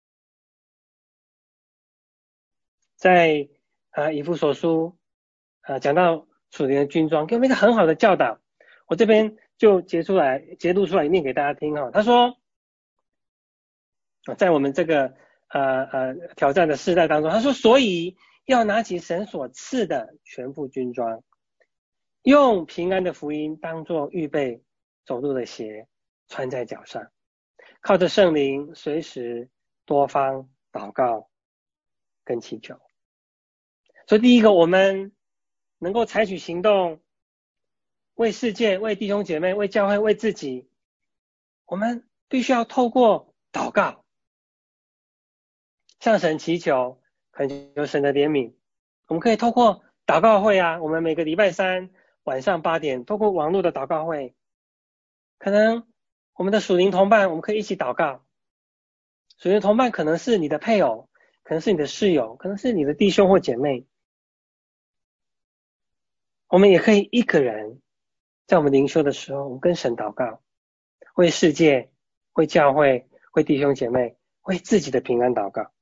Speaker 2: 在啊以弗所书啊讲到属灵的军装，给我们一个很好的教导。我这边就截出来截录出来念给大家听哈。他说，在我们这个呃呃挑战的世代当中，他说，所以要拿起神所赐的全副军装，用平安的福音当作预备走路的鞋，穿在脚上，靠着圣灵随时多方祷告跟祈求。所以第一个，我们能够采取行动，为世界、为弟兄姐妹、为教会、为自己，我们必须要透过祷告向神祈求，恳求神的怜悯。我们可以透过祷告会啊，我们每个礼拜三晚上八点，透过网络的祷告会，可能我们的属灵同伴，我们可以一起祷告。属灵同伴可能是你的配偶，可能是你的室友，可能是你的弟兄或姐妹。我们也可以一个人在我们灵修的时候，我们跟神祷告，为世界、为教会、为弟兄姐妹、为自己的平安祷告。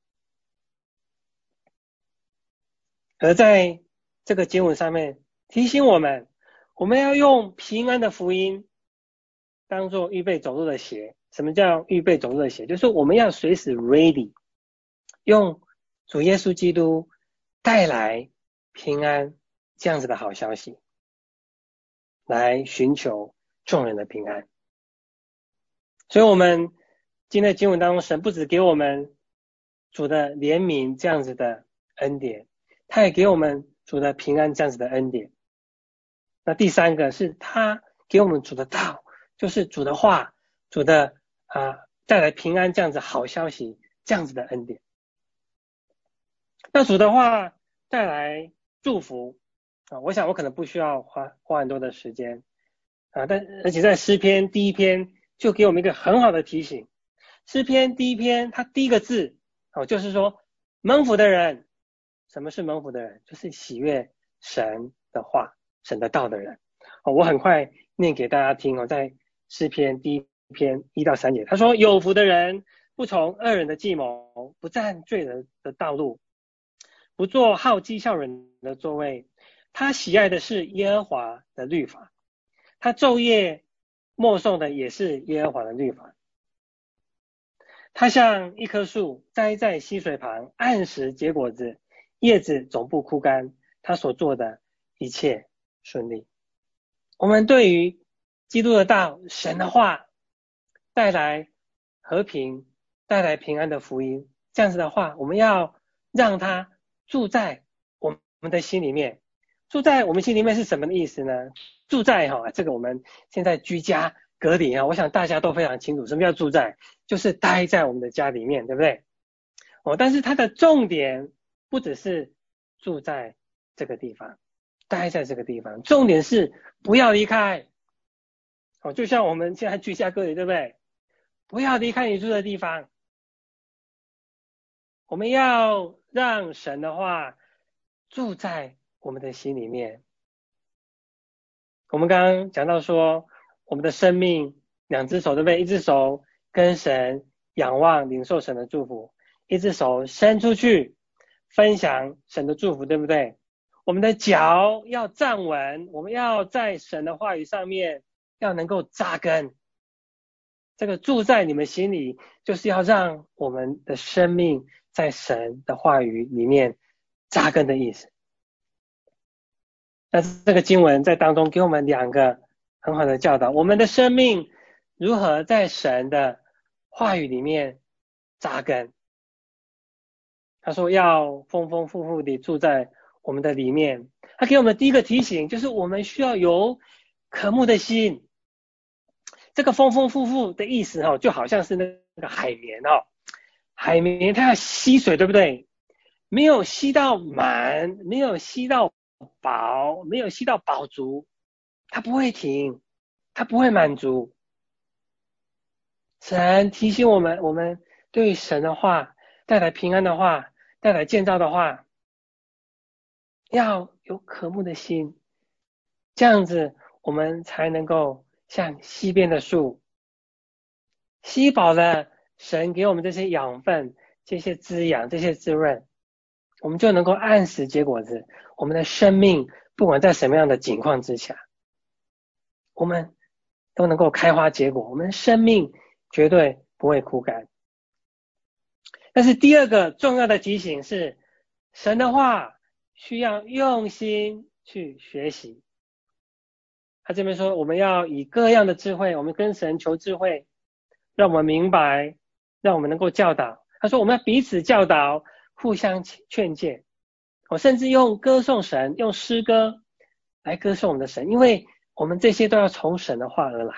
Speaker 2: 而在这个经文上面提醒我们，我们要用平安的福音当作预备走路的鞋。什么叫预备走路的鞋？就是我们要随时 ready， 用主耶稣基督带来平安这样子的好消息，来寻求众人的平安。所以我们今天的经文当中，神不只给我们主的怜悯这样子的恩典，他也给我们主的平安这样子的恩典。那第三个是他给我们主的道，就是主的话，主的啊带来平安这样子好消息这样子的恩典。那主的话带来祝福啊，我想我可能不需要花花很多的时间啊，但而且在诗篇第一篇就给我们一个很好的提醒。诗篇第一篇它第一个字哦，就是说蒙福的人。什么是蒙福的人？就是喜悦神的话、神的道的人。哦，我很快念给大家听哦，在诗篇第一篇一到三节，他说：有福的人不从恶人的计谋，不占罪人的道路，不做好讥笑人的座位。他喜爱的是耶和华的律法，他昼夜默诵的也是耶和华的律法。他像一棵树栽在溪水旁，按时结果子，叶子总不枯干，他所做的一切顺利。我们对于基督的道、神的话带来和平、带来平安的福音，这样子的话，我们要让它住在我们的心里面。住在我们心里面是什么意思呢？住在哈，这个我们现在居家隔离啊，我想大家都非常清楚，什么叫住在，就是待在我们的家里面，对不对？哦，但是它的重点不只是住在这个地方，待在这个地方，重点是不要离开。哦，就像我们现在居家隔离，对不对？不要离开你住的地方。我们要让神的话住在我们的心里面。我们刚刚讲到说，我们的生命两只手，对不对？一只手跟神仰望领受神的祝福，一只手伸出去分享神的祝福，对不对？我们的脚要站稳，我们要在神的话语上面要能够扎根。这个住在你们心里，就是要让我们的生命在神的话语里面扎根的意思。但是这个经文在当中给我们两个很好的教导，我们的生命如何在神的话语里面扎根。他说要丰丰富富地住在我们的里面。他给我们第一个提醒，就是我们需要有渴慕的心。这个丰丰富富的意思就好像是那个海绵，海绵它要吸水，对不对？ 没有吸到满，没有吸到饱，没有吸到饱足，他不会停，他不会满足。神提醒我们，我们对神的话，带来平安的话，带来建造的话，要有渴慕的心，这样子我们才能够像溪边的树，吸饱了神给我们这些养分，这些滋养，这些滋润，我们就能够按时结果子。我们的生命不管在什么样的境况之下，我们都能够开花结果，我们的生命绝对不会枯干。但是第二个重要的提醒是，神的话需要用心去学习。他这边说，我们要以各样的智慧，我们跟神求智慧，让我们明白，让我们能够教导。他说我们要彼此教导，互相劝诫。我甚至用歌颂神，用诗歌来歌颂我们的神，因为我们这些都要从神的话而来。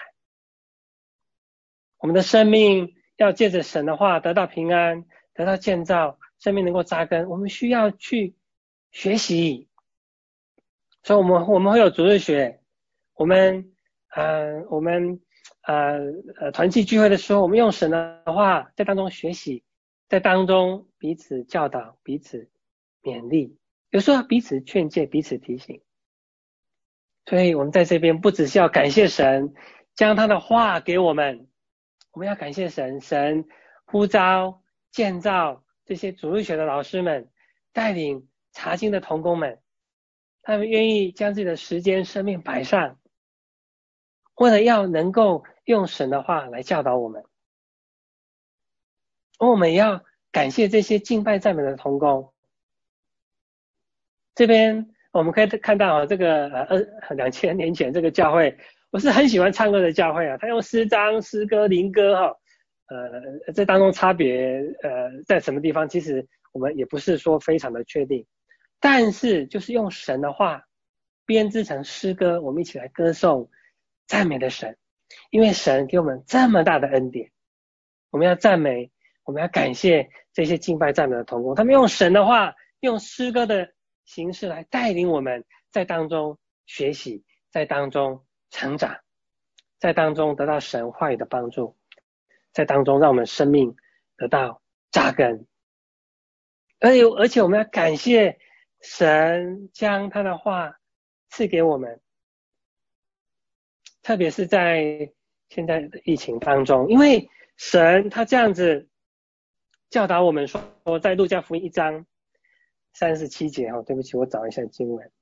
Speaker 2: 我们的生命要借着神的话得到平安，得到建造，生命能够扎根，我们需要去学习。所以我们我们会有主日学，我们呃我们呃呃团契聚会的时候，我们用神的话在当中学习，在当中彼此教导，彼此勉励，有时候彼此劝诫，彼此提醒。所以我们在这边不只是要感谢神将他的话给我们，我们要感谢神，神呼召建造这些主日学的老师们，带领查经的同工们，他们愿意将自己的时间生命摆上，为了要能够用神的话来教导我们。而我们也要感谢这些敬拜赞美的同工。这边我们可以看到啊，这个呃两千年前这个教会，我是很喜欢唱歌的教会啊，他用诗章、诗歌、灵歌哈，呃，这当中差别呃在什么地方，其实我们也不是说非常的确定，但是就是用神的话编织成诗歌，我们一起来歌颂赞美的神，因为神给我们这么大的恩典，我们要赞美，我们要感谢这些敬拜赞美的同工，他们用神的话，用诗歌的形式来带领我们在当中学习，在当中成长，在当中得到神话语的帮助，在当中让我们生命得到扎根。而且而且我们要感谢神将他的话赐给我们，特别是在现在的疫情当中，因为神他这样子教导我们说，在路加福音一章三十七节，对不起，我找一下经文。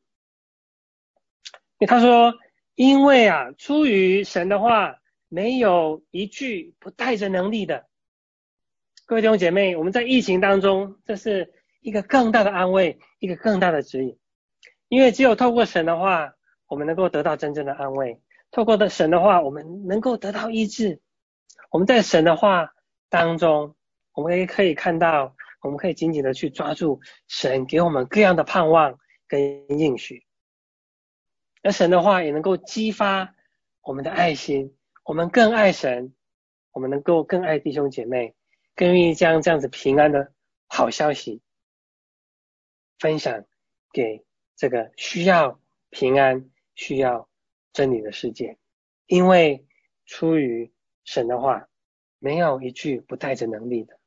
Speaker 2: 他说，因为啊，出于神的话，没有一句不带着能力的。各位弟兄姐妹，我们在疫情当中，这是一个更大的安慰，一个更大的指引。因为只有透过神的话，我们能够得到真正的安慰。透过的神的话，我们能够得到医治。我们在神的话当中，我们也可以看到，我们可以紧紧的去抓住神给我们各样的盼望跟应许。而神的话也能够激发我们的爱心，我们更爱神，我们能够更爱弟兄姐妹，更愿意将这样子平安的好消息分享给这个需要平安、需要真理的世界。因为出于神的话，没有一句不带着能力的。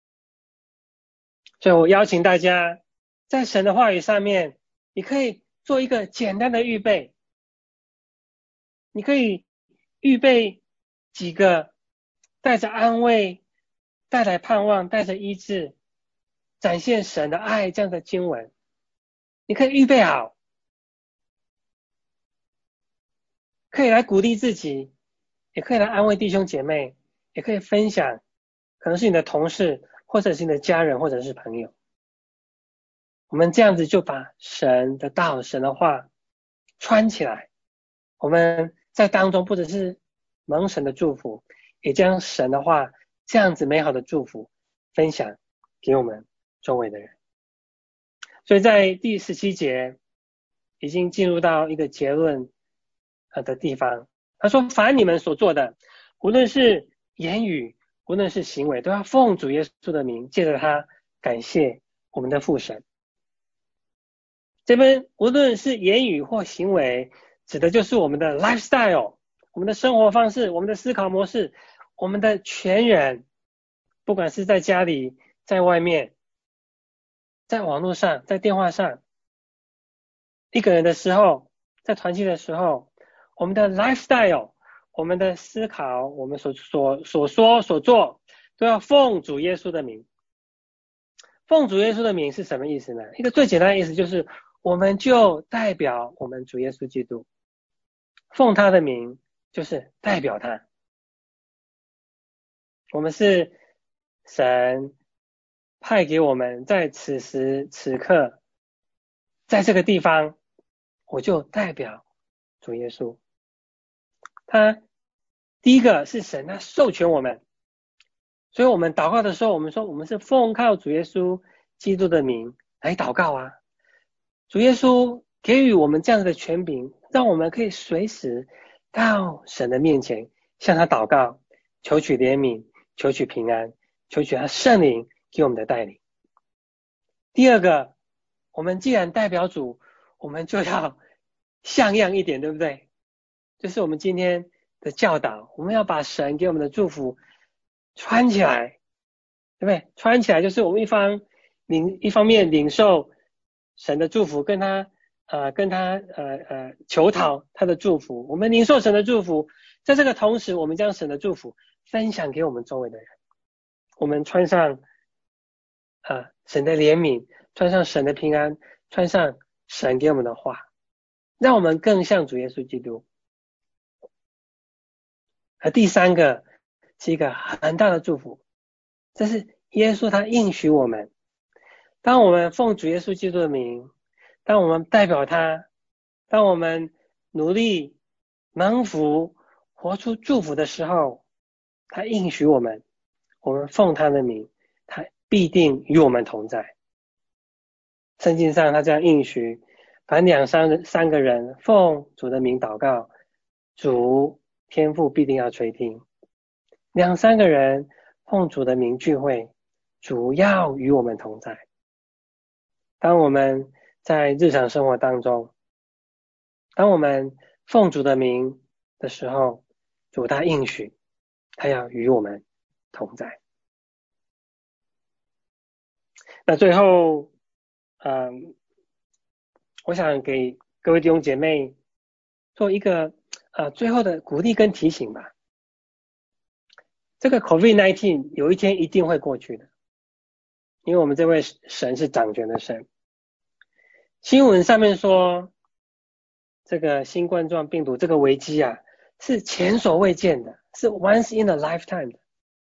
Speaker 2: 所以我邀请大家在神的话语上面，你可以做一个简单的预备，你可以预备几个带着安慰、带来盼望、带着医治、展现神的爱这样的经文，你可以预备好，可以来鼓励自己，也可以来安慰弟兄姐妹，也可以分享，可能是你的同事，或者是你的家人，或者是朋友。我们这样子就把神的道、神的话穿起来，我们在当中不只是蒙神的祝福，也将神的话这样子美好的祝福分享给我们周围的人。所以在第十七节已经进入到一个结论的地方，他说，凡你们所做的，无论是言语，无论是行为，都要奉主耶稣的名，借着他感谢我们的父神。这边无论是言语或行为，指的就是我们的 lifestyle， 我们的生活方式，我们的思考模式，我们的全人，不管是在家里，在外面，在网络上，在电话上，一个人的时候，在团契的时候，我们的 lifestyle， 我们的思考，我们所所所说所做，都要奉主耶稣的名。奉主耶稣的名是什么意思呢？一个最简单的意思就是，我们就代表我们主耶稣基督，奉他的名就是代表他。我们是神派给我们在此时此刻，在这个地方，我就代表主耶稣。他第一个是神，他授权我们，所以我们祷告的时候，我们说我们是奉靠主耶稣基督的名来祷告啊。主耶稣给予我们这样的权柄，让我们可以随时到神的面前向他祷告，求取怜悯，求取平安，求取他圣灵给我们的带领。第二个，我们既然代表主，我们就要像样一点，对不对？就是我们今天的教导，我们要把神给我们的祝福穿起来，对不对？穿起来就是我们一方领一方面领受神的祝福，跟他呃跟他呃呃求讨他的祝福，我们领受神的祝福，在这个同时，我们将神的祝福分享给我们周围的人，我们穿上呃神的怜悯，穿上神的平安，穿上神给我们的话，让我们更像主耶稣基督。而第三个是一个很大的祝福，这是耶稣他应许我们，当我们奉主耶稣基督的名，当我们代表他，当我们努力蒙福活出祝福的时候，他应许我们，我们奉他的名，他必定与我们同在。圣经上他这样应许，凡两三三个人奉主的名祷告，主天父必定要垂听。两三个人奉主的名聚会，主要与我们同在。当我们在日常生活当中，当我们奉主的名的时候，主他应许，他要与我们同在。那最后，嗯，我想给各位弟兄姐妹做一个呃最后的鼓励跟提醒吧。这个 COVID 十九 有一天一定会过去的，因为我们这位神是掌权的神。新闻上面说，这个新冠状病毒这个危机啊，是前所未见的，是 once in a lifetime 的。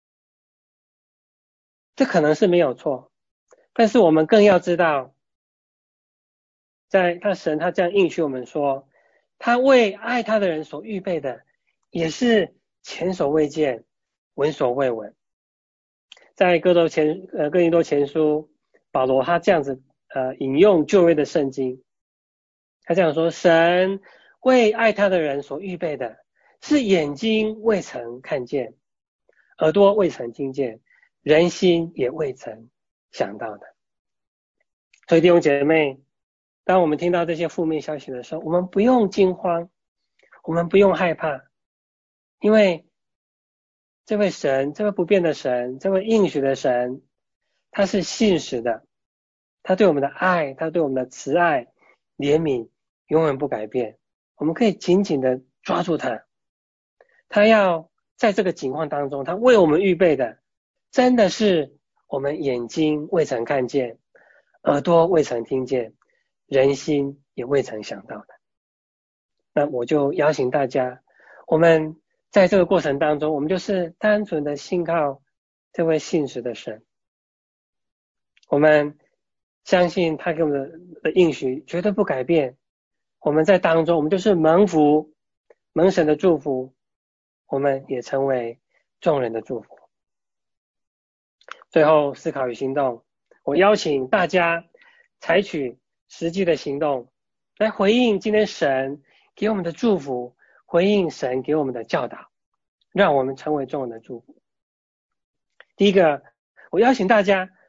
Speaker 2: 这可能是没有错，但是我们更要知道，在他神他这样应许我们说，他为爱他的人所预备的，也是前所未见，闻所未闻。在哥多前呃哥林多前书，保罗他这样子呃引用旧约的圣经，他这样说：神为爱他的人所预备的，是眼睛未曾看见，耳朵未曾听见，人心也未曾想到的。所以弟兄姐妹，当我们听到这些负面消息的时候，我们不用惊慌，我们不用害怕，因为这位神，这位不变的神，这位应许的神，他是信实的，他对我们的爱，他对我们的慈爱怜悯永远不改变，我们可以紧紧的抓住他。他要在这个情况当中，他为我们预备的真的是我们眼睛未曾看见，耳朵未曾听见，人心也未曾想到的。那我就邀请大家，我们在这个过程当中，我们就是单纯的信靠这位信实的神，我们相信他给我们的应许绝对不改变，我们在当中，我们就是蒙福，蒙神的祝福，我们也成为众人的祝福。最后思考与行动，我邀请大家采取实际的行动，来回应今天神给我们的祝福，回应神给我们的教导，让我们成为众人的祝福。第一个，我邀请大家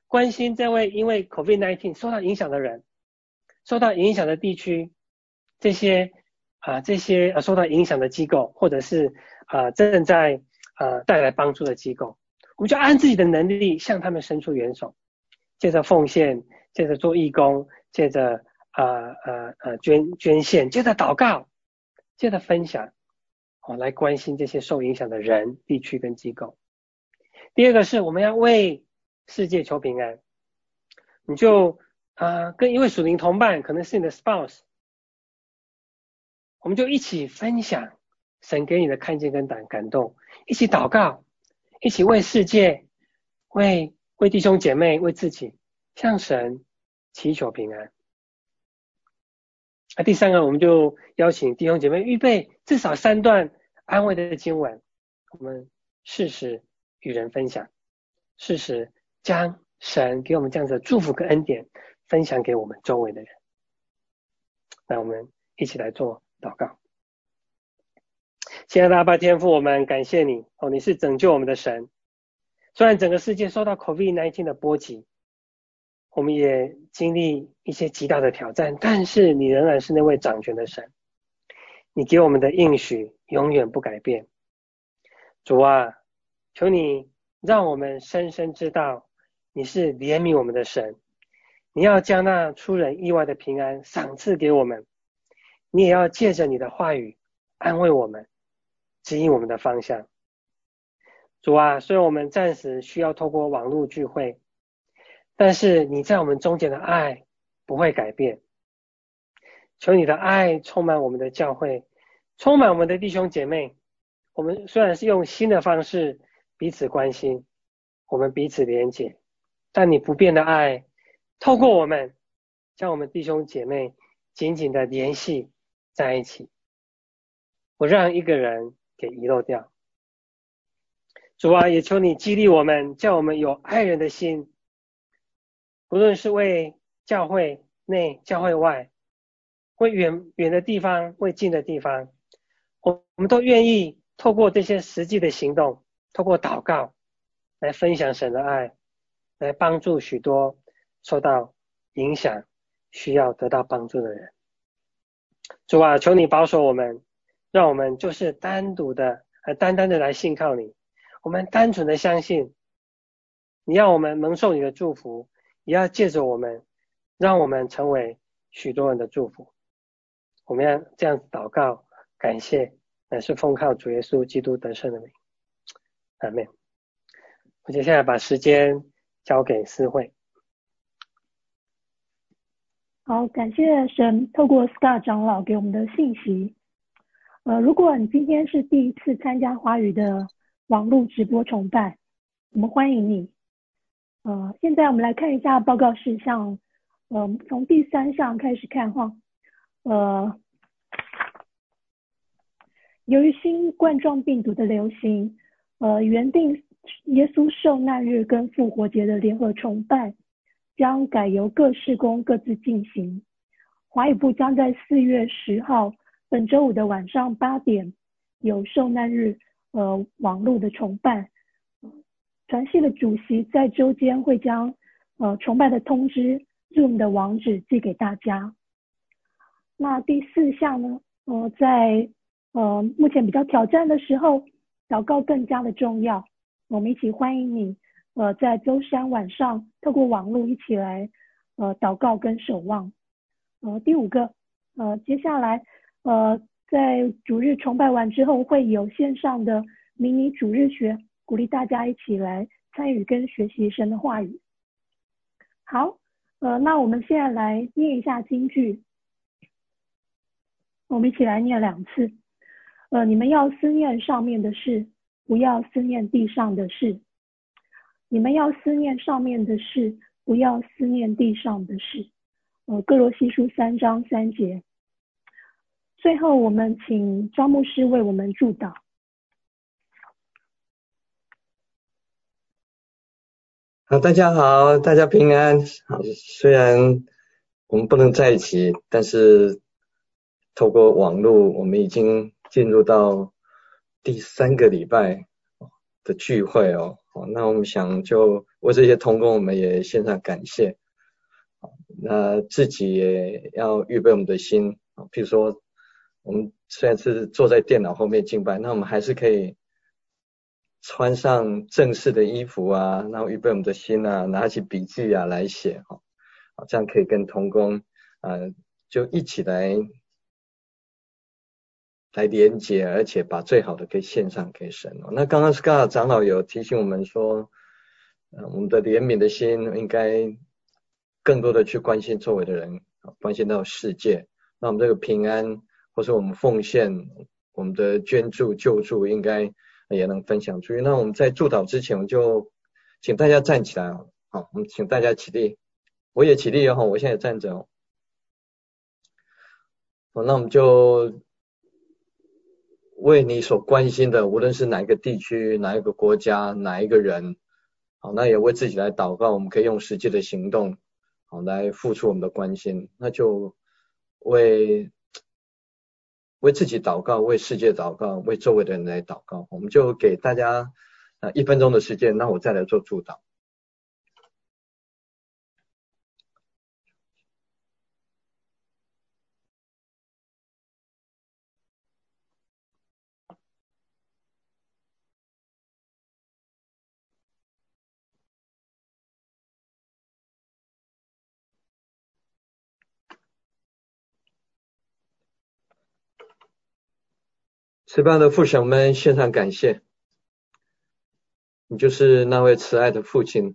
Speaker 2: 关心这位因为 COVID 十九 受到影响的人，受到影响的地区，这些啊、呃、这些呃受到影响的机构，或者是啊、呃、正在呃带来帮助的机构，我们就按自己的能力向他们伸出援手，借着奉献，借着做义工，借着呃呃呃捐捐献，借着祷告，借着分享，哦，来关心这些受影响的人、地区跟机构。第二个是我们要为世界求平安，你就啊、呃、跟一位属灵同伴，可能是你的 spouse， 我们就一起分享神给你的看见跟感感动，一起祷告，一起为世界，为为弟兄姐妹，为自己，向神祈求平安。那第三个，我们就邀请弟兄姐妹预备至少三段安慰的经文，我们适时与人分享，适时将神给我们这样子的祝福跟恩典分享给我们周围的人。那我们一起来做祷告。亲爱的阿爸天父，我们感谢你哦，你是拯救我们的神。虽然整个世界受到 COVID 十九 的波及，我们也经历一些极大的挑战，但是你仍然是那位掌权的神，你给我们的应许永远不改变。主啊，求你让我们深深知道你是怜悯我们的神，你要将那出人意外的平安赏赐给我们，你也要借着你的话语安慰我们，指引我们的方向。主啊，虽然我们暂时需要透过网络聚会，但是你在我们中间的爱不会改变。求你的爱充满我们的教会，充满我们的弟兄姐妹。我们虽然是用新的方式彼此关心，我们彼此连结，但你不变的爱透过我们将我们弟兄姐妹紧紧的联系在一起，不让一个人给遗漏掉。主啊，也求你激励我们，叫我们有爱人的心，不论是为教会内教会外，为远远的地方，为近的地方，我们都愿意透过这些实际的行动，透过祷告来分享神的爱，来帮助许多受到影响需要得到帮助的人。主啊，求你保守我们，让我们就是单独的呃单单的来信靠你，我们单纯的相信你要我们蒙受你的祝福，也要借着我们让我们成为许多人的祝福。我们要这样子祷告感谢，乃是奉靠主耶稣基督得胜的名，阿们。我接下来把时间交给思慧。
Speaker 1: 好，感谢神透过 Scott 长老给我们的信息。呃，如果你今天是第一次参加华语的网络直播崇拜，我们欢迎你。呃，现在我们来看一下报告事项，呃，从第三项开始看哈。呃，由于新冠状病毒的流行，呃，原定耶稣受难日跟复活节的联合崇拜将改由各事工各自进行。华语部将在四月十号本周五的晚上八点有受难日呃网络的崇拜。传系的主席在周间会将呃崇拜的通知 Zoom 的网址寄给大家。那第四项呢，呃在呃目前比较挑战的时候，祷告更加的重要。我们一起欢迎你呃在周三晚上透过网络一起来呃祷告跟守望。呃第五个呃接下来呃在主日崇拜完之后会有线上的迷你主日学，鼓励大家一起来参与跟学习神的话语。好，呃那我们现在来念一下金句，我们一起来念两次。呃你们要思念上面的事，不要思念地上的事。你们要思念上面的事，不要思念地上的事。呃歌罗西书三章三节。最后我们请张牧师为我们祝祷。
Speaker 4: 好，大家好，大家平安。好，虽然我们不能在一起，但是透过网络，我们已经进入到第三个礼拜的聚会哦。 好，那我们想就为这些同工我们也献上感谢。好，那自己也要预备我们的心，譬如说我们虽然是坐在电脑后面敬拜，那我们还是可以穿上正式的衣服啊，然后预备我们的心啊，拿起笔记啊来写，好，这样可以跟同工呃就一起来来连结，而且把最好的可以献上给神。那刚刚 Scott 长老有提醒我们说，呃、我们的怜悯的心应该更多的去关心周围的人，关心到世界。那我们这个平安或是我们奉献，我们的捐助救助应该也能分享出去。那我们在祝祷之前，我们就请大家站起来，好，我们请大家起立，我也起立哦，我现在也站着哦。好，那我们就为你所关心的，无论是哪一个地区、哪一个国家、哪一个人，好，那也为自己来祷告。我们可以用实际的行动，好，来付出我们的关心。那就为为自己祷告，为世界祷告，为周围的人来祷告。我们就给大家呃一分钟的时间，那我再来做祝祷。慈悲的父神们献上感谢，你就是那位慈爱的父亲，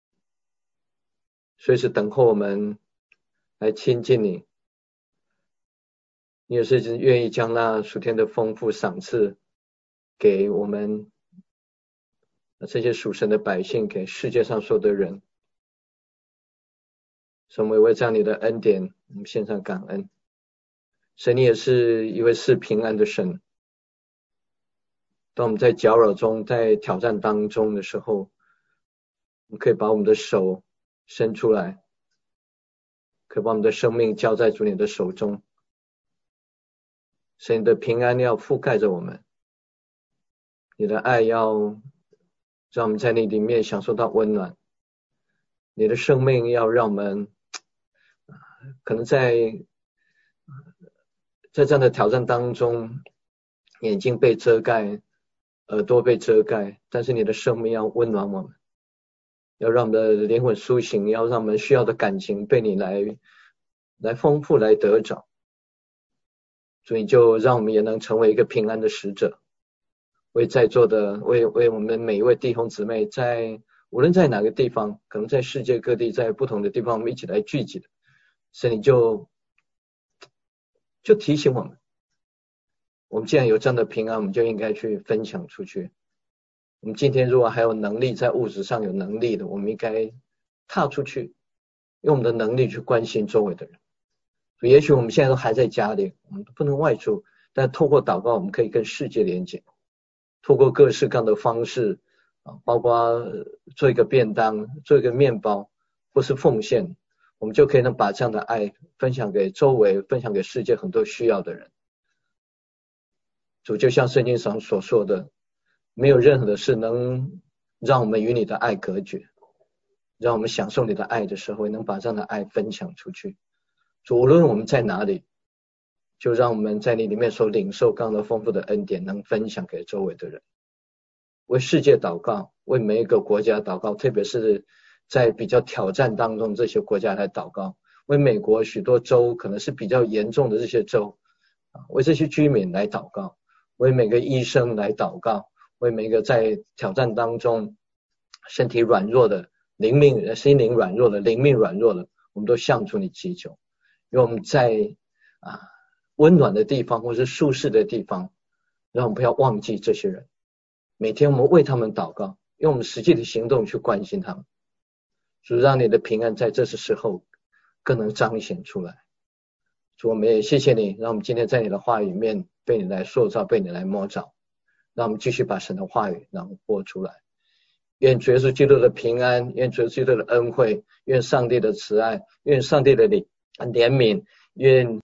Speaker 4: 随时等候我们来亲近你。你也是愿意将那属天的丰富赏赐给我们这些属神的百姓，给世界上所有的人。神，我们为这样你的恩典，我们献上感恩。神，你也是一位是平安的神。当我们在搅扰中，在挑战当中的时候，我们可以把我们的手伸出来，可以把我们的生命交在主你的手中。神，你的平安要覆盖着我们，你的爱要让我们在你里面享受到温暖，你的生命要让我们可能在在这样的挑战当中，眼睛被遮盖，耳朵被遮盖，但是你的生命要温暖我们，要让我们的灵魂苏醒，要让我们需要的感情被你来来丰富，来得着。所以就让我们也能成为一个平安的使者，为在座的为为我们每一位弟兄姊妹，在无论在哪个地方，可能在世界各地，在不同的地方，我们一起来聚集的，所以你就就提醒我们，我们既然有这样的平安，我们就应该去分享出去。我们今天如果还有能力，在物质上有能力的，我们应该踏出去，用我们的能力去关心周围的人。也许我们现在都还在家里，我们不能外出，但透过祷告，我们可以跟世界连接，透过各式各样的方式，包括做一个便当，做一个面包，或是奉献，我们就可以能把这样的爱分享给周围，分享给世界很多需要的人。主，就像圣经上所说的，没有任何的事能让我们与你的爱隔绝，让我们享受你的爱的时候，能把这样的爱分享出去。主，无论我们在哪里，就让我们在你里面所领受更多丰富的恩典，能分享给周围的人。为世界祷告，为每一个国家祷告，特别是在比较挑战当中这些国家来祷告，为美国许多州可能是比较严重的这些州，为这些居民来祷告，为每个医生来祷告，为每个在挑战当中身体软弱的、灵命心灵软弱的、灵命软弱的，我们都向主你祈求。因为我们在啊温暖的地方或是舒适的地方，让我们不要忘记这些人，每天我们为他们祷告，用我们实际的行动去关心他们。主，让你的平安在这时候更能彰显出来。主，我们也谢谢你，让我们今天在你的话语里面被你来塑造，被你来摸着，让我们继续把神的话语然后播出来。愿主耶稣基督的平安，愿主耶稣基督的恩惠，愿上帝的慈爱，愿上帝的怜悯，愿